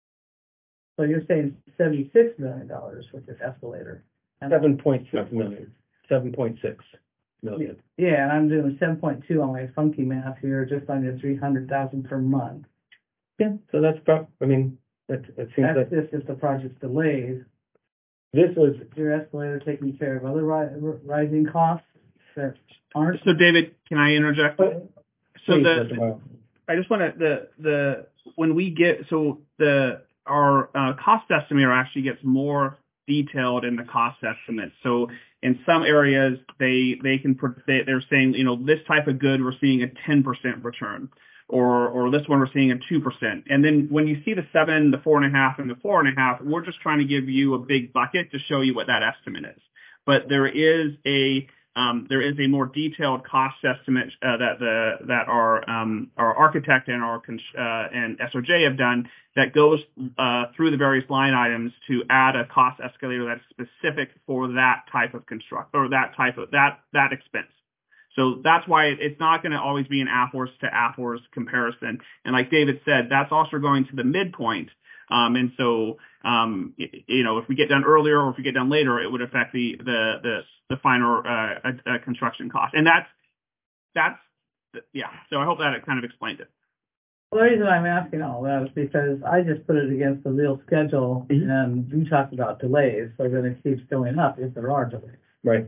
So you're saying $76 million with this escalator. And 7.6 million. 7.6 million. Yeah, and I'm doing 7.2 on my funky math here, just under 300,000 per month. Yeah, so that's I mean, it seems That's that just if the project's delayed. this was, Is your escalator taking care of other rising costs that aren't? So David, can I interject? So please, the, Mr. Morrow. I just want to, when we get, our cost estimator actually gets more detailed in the cost estimate. So in some areas, they're saying, this type of good, we're seeing a 10% return. Or this one, we're seeing a 2%. And then when you see the 7, the 4.5, and the 4.5, we're just trying to give you a big bucket to show you what that estimate is. But there is a more detailed cost estimate that our architect and and SOJ have done that goes through the various line items to add a cost escalator that's specific for that type of construct or that type of that expense. So that's why it's not going to always be an apples to apples comparison. And like David said, that's also going to the midpoint. And so, if we get done earlier or if we get done later, it would affect the final construction cost. And that's yeah. So I hope that it kind of explained it. Well, the reason I'm asking all that is because I just put it against the real schedule, and you talked about delays, so then it keeps going up if there are delays. Right.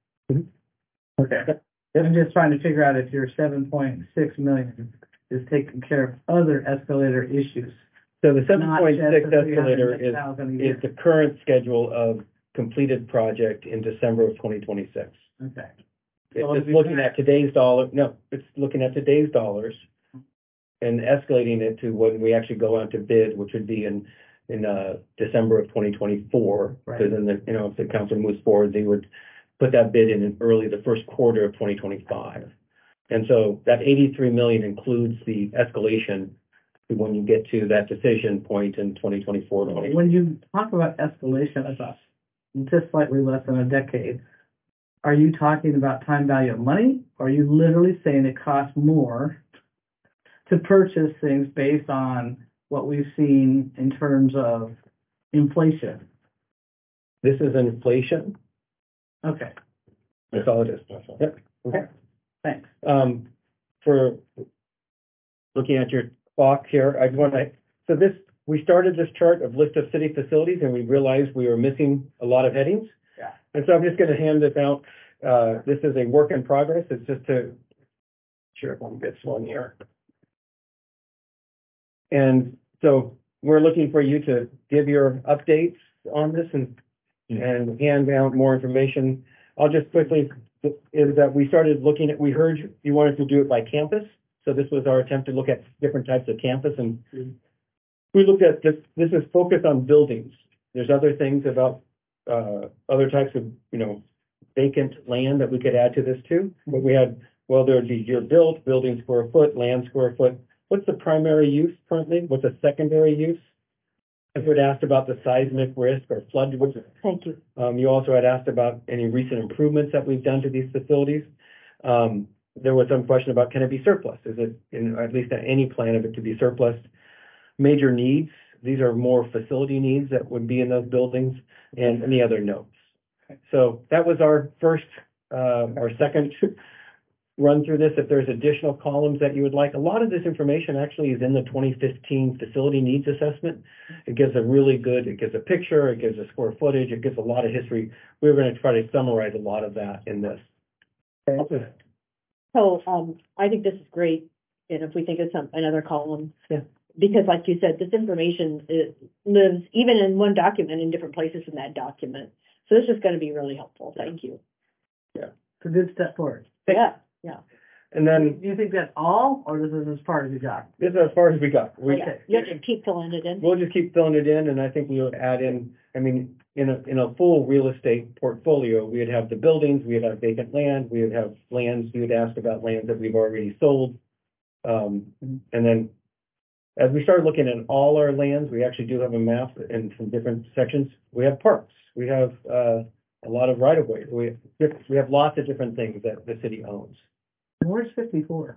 Okay. I'm just trying to figure out if your 7.6 million is taking care of other escalator issues. So the Not 7.6 just the escalator is 300,000 a year. the current schedule of completed project in December of 2026. Okay. It's So just it'd be looking back- at today's dollar, no, it's looking at today's dollars and escalating it to when we actually go out to bid, which would be in December of 2024. Right. Because then if the council moves forward, they would put that bid in early the first quarter of 2025. And so that 83 million includes the escalation when you get to that decision point in 2024. When you talk about escalation of us, just slightly less than a decade, are you talking about time value of money? Or are you literally saying it costs more to purchase things based on what we've seen in terms of inflation? This is inflation. Okay, That's all it is. Yep. okay, thanks. For looking at your clock here, I want to, we started this chart of list of city facilities and we realized we were missing a lot of headings. Yeah. And so I'm just going to hand this out. This is a work in progress. It's just to, sure if one gets one here. And so we're looking for you to give your updates on this and hand out more information. I'll just quickly, is that we started looking at, we heard you wanted to do it by campus. So this was our attempt to look at different types of campus. And we looked at this is focused on buildings. There's other things about other types of, vacant land that we could add to this too. But we had well, there'd be year built, building square foot, land square foot. What's the primary use currently? What's a secondary use? If you had asked about the seismic risk or flood, Thank you. you also had asked about any recent improvements that we've done to these facilities. There was some question about, can it be surplus? Is it, at least any plan of it to be surplus? Major needs, these are more facility needs that would be in those buildings, and any other notes. So that was our second run through this. If there's additional columns that you would like, a lot of this information actually is in the 2015 facility needs assessment. It gives it gives a picture, it gives a square footage, it gives a lot of history. We're going to try to summarize a lot of that in this. So, I think this is great, and if we think of another column. Yeah. Because like you said, this information, it lives even in one document in different places in that document. So this is gonna be really helpful, thank you. It's a good step forward. Yeah. And then Do you think that's all, or this is as far as you got? this is as far as we got. Okay. You have to keep filling it in. We'll just keep filling it in, and I think we'll add in, I mean, in a full real estate portfolio, we'd have the buildings, we'd have vacant land, we would have lands, you would ask about lands that we've already sold. And then as we start looking at all our lands, we actually do have a map in some different sections. We have parks, we have a lot of right of ways, we have lots of different things that the city owns. Where's 54?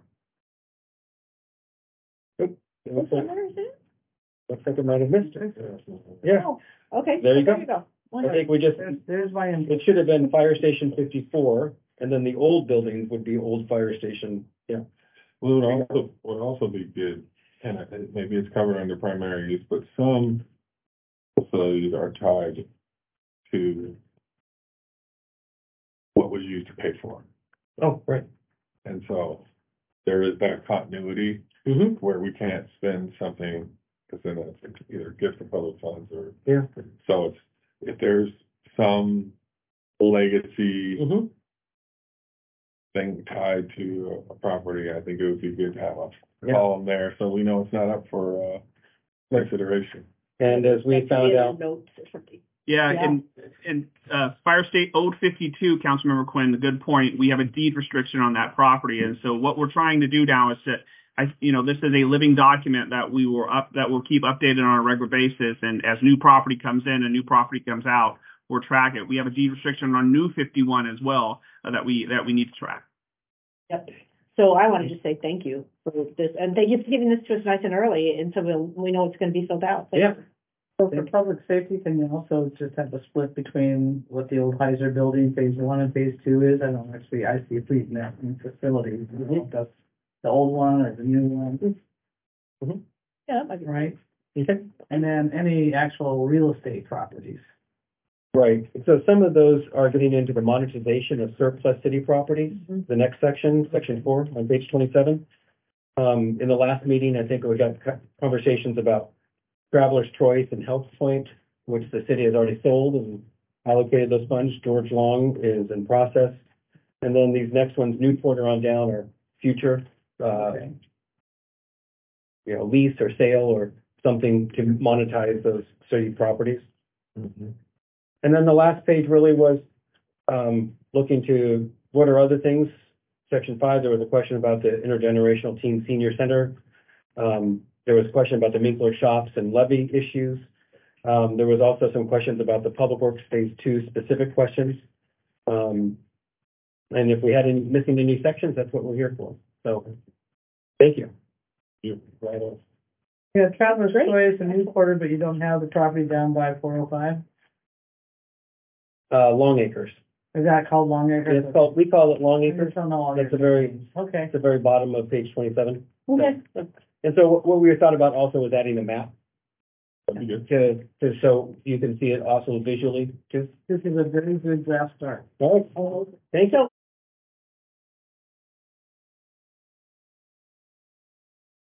It looks like I might have missed it. Yeah, Oh, okay. There you so go. I think we just, There's my info. it should have been Fire Station 54, and then the old buildings would be old Fire Station, yeah. Well, would also be good, and maybe it's covered under primary use, but some facilities are tied to what was used to pay for. Oh, right. And so there is that continuity Mm-hmm. where we can't spend something, because then it's either gift of public funds or, Yeah. so it's, if there's some legacy Mm-hmm. thing tied to a property, I think it would be good to have a Yeah. column there, so we know it's not up for, consideration. And as we found out, Notes or something. Yeah, Yeah. and Fire State Ode 52, Councilmember Quinn, the good point, we have a deed restriction on that property, and so what we're trying to do now is that, this is a living document that we'll keep updated on a regular basis, and as new property comes in and new property comes out, we'll track it. We have a deed restriction on new 51 as well, that we need to track. Yep. So I wanted to say thank you for this, and thank you for giving this to us nice and early, and so we know it's gonna be filled out. Thank yeah, you. So for public safety, can you also just have a split between what the old Heiser building, phase 1 and phase 2 is? I don't actually, I see a fleet in that facility. I don't know if that's the old one or the new one, Yeah, that might be right? okay. And then any actual real estate properties. Right. So some of those are getting into the monetization of surplus city properties. Mhm. The next section, section 4 on page 27. In the last meeting, I think we got conversations about Traveler's Choice and Health Point, which the city has already sold and allocated those funds. George Long is in process. And then these next ones, Newport or on down, are future, Okay. Lease or sale or something to monetize those city properties. And then the last page really was looking to what are other things. Section 5, there was a question about the intergenerational teen senior center. There was a question about the Minkler shops and levy issues. There was also some questions about the Public Works Phase 2 specific questions. And if we had missing any sections, that's what we're here for. So, thank you. Right on. You have Traveler's Choice and Newport, but you don't have the property down by 405? Long Acres. Is that called Long Acres? We call it Long I Acres. just don't know all That's your a very- names. Okay. It's the very bottom of page 27. Okay. And so what we thought about also was adding a map That'd be good. so you can see it also visually too. This is a very good draft start. All right. Thank you.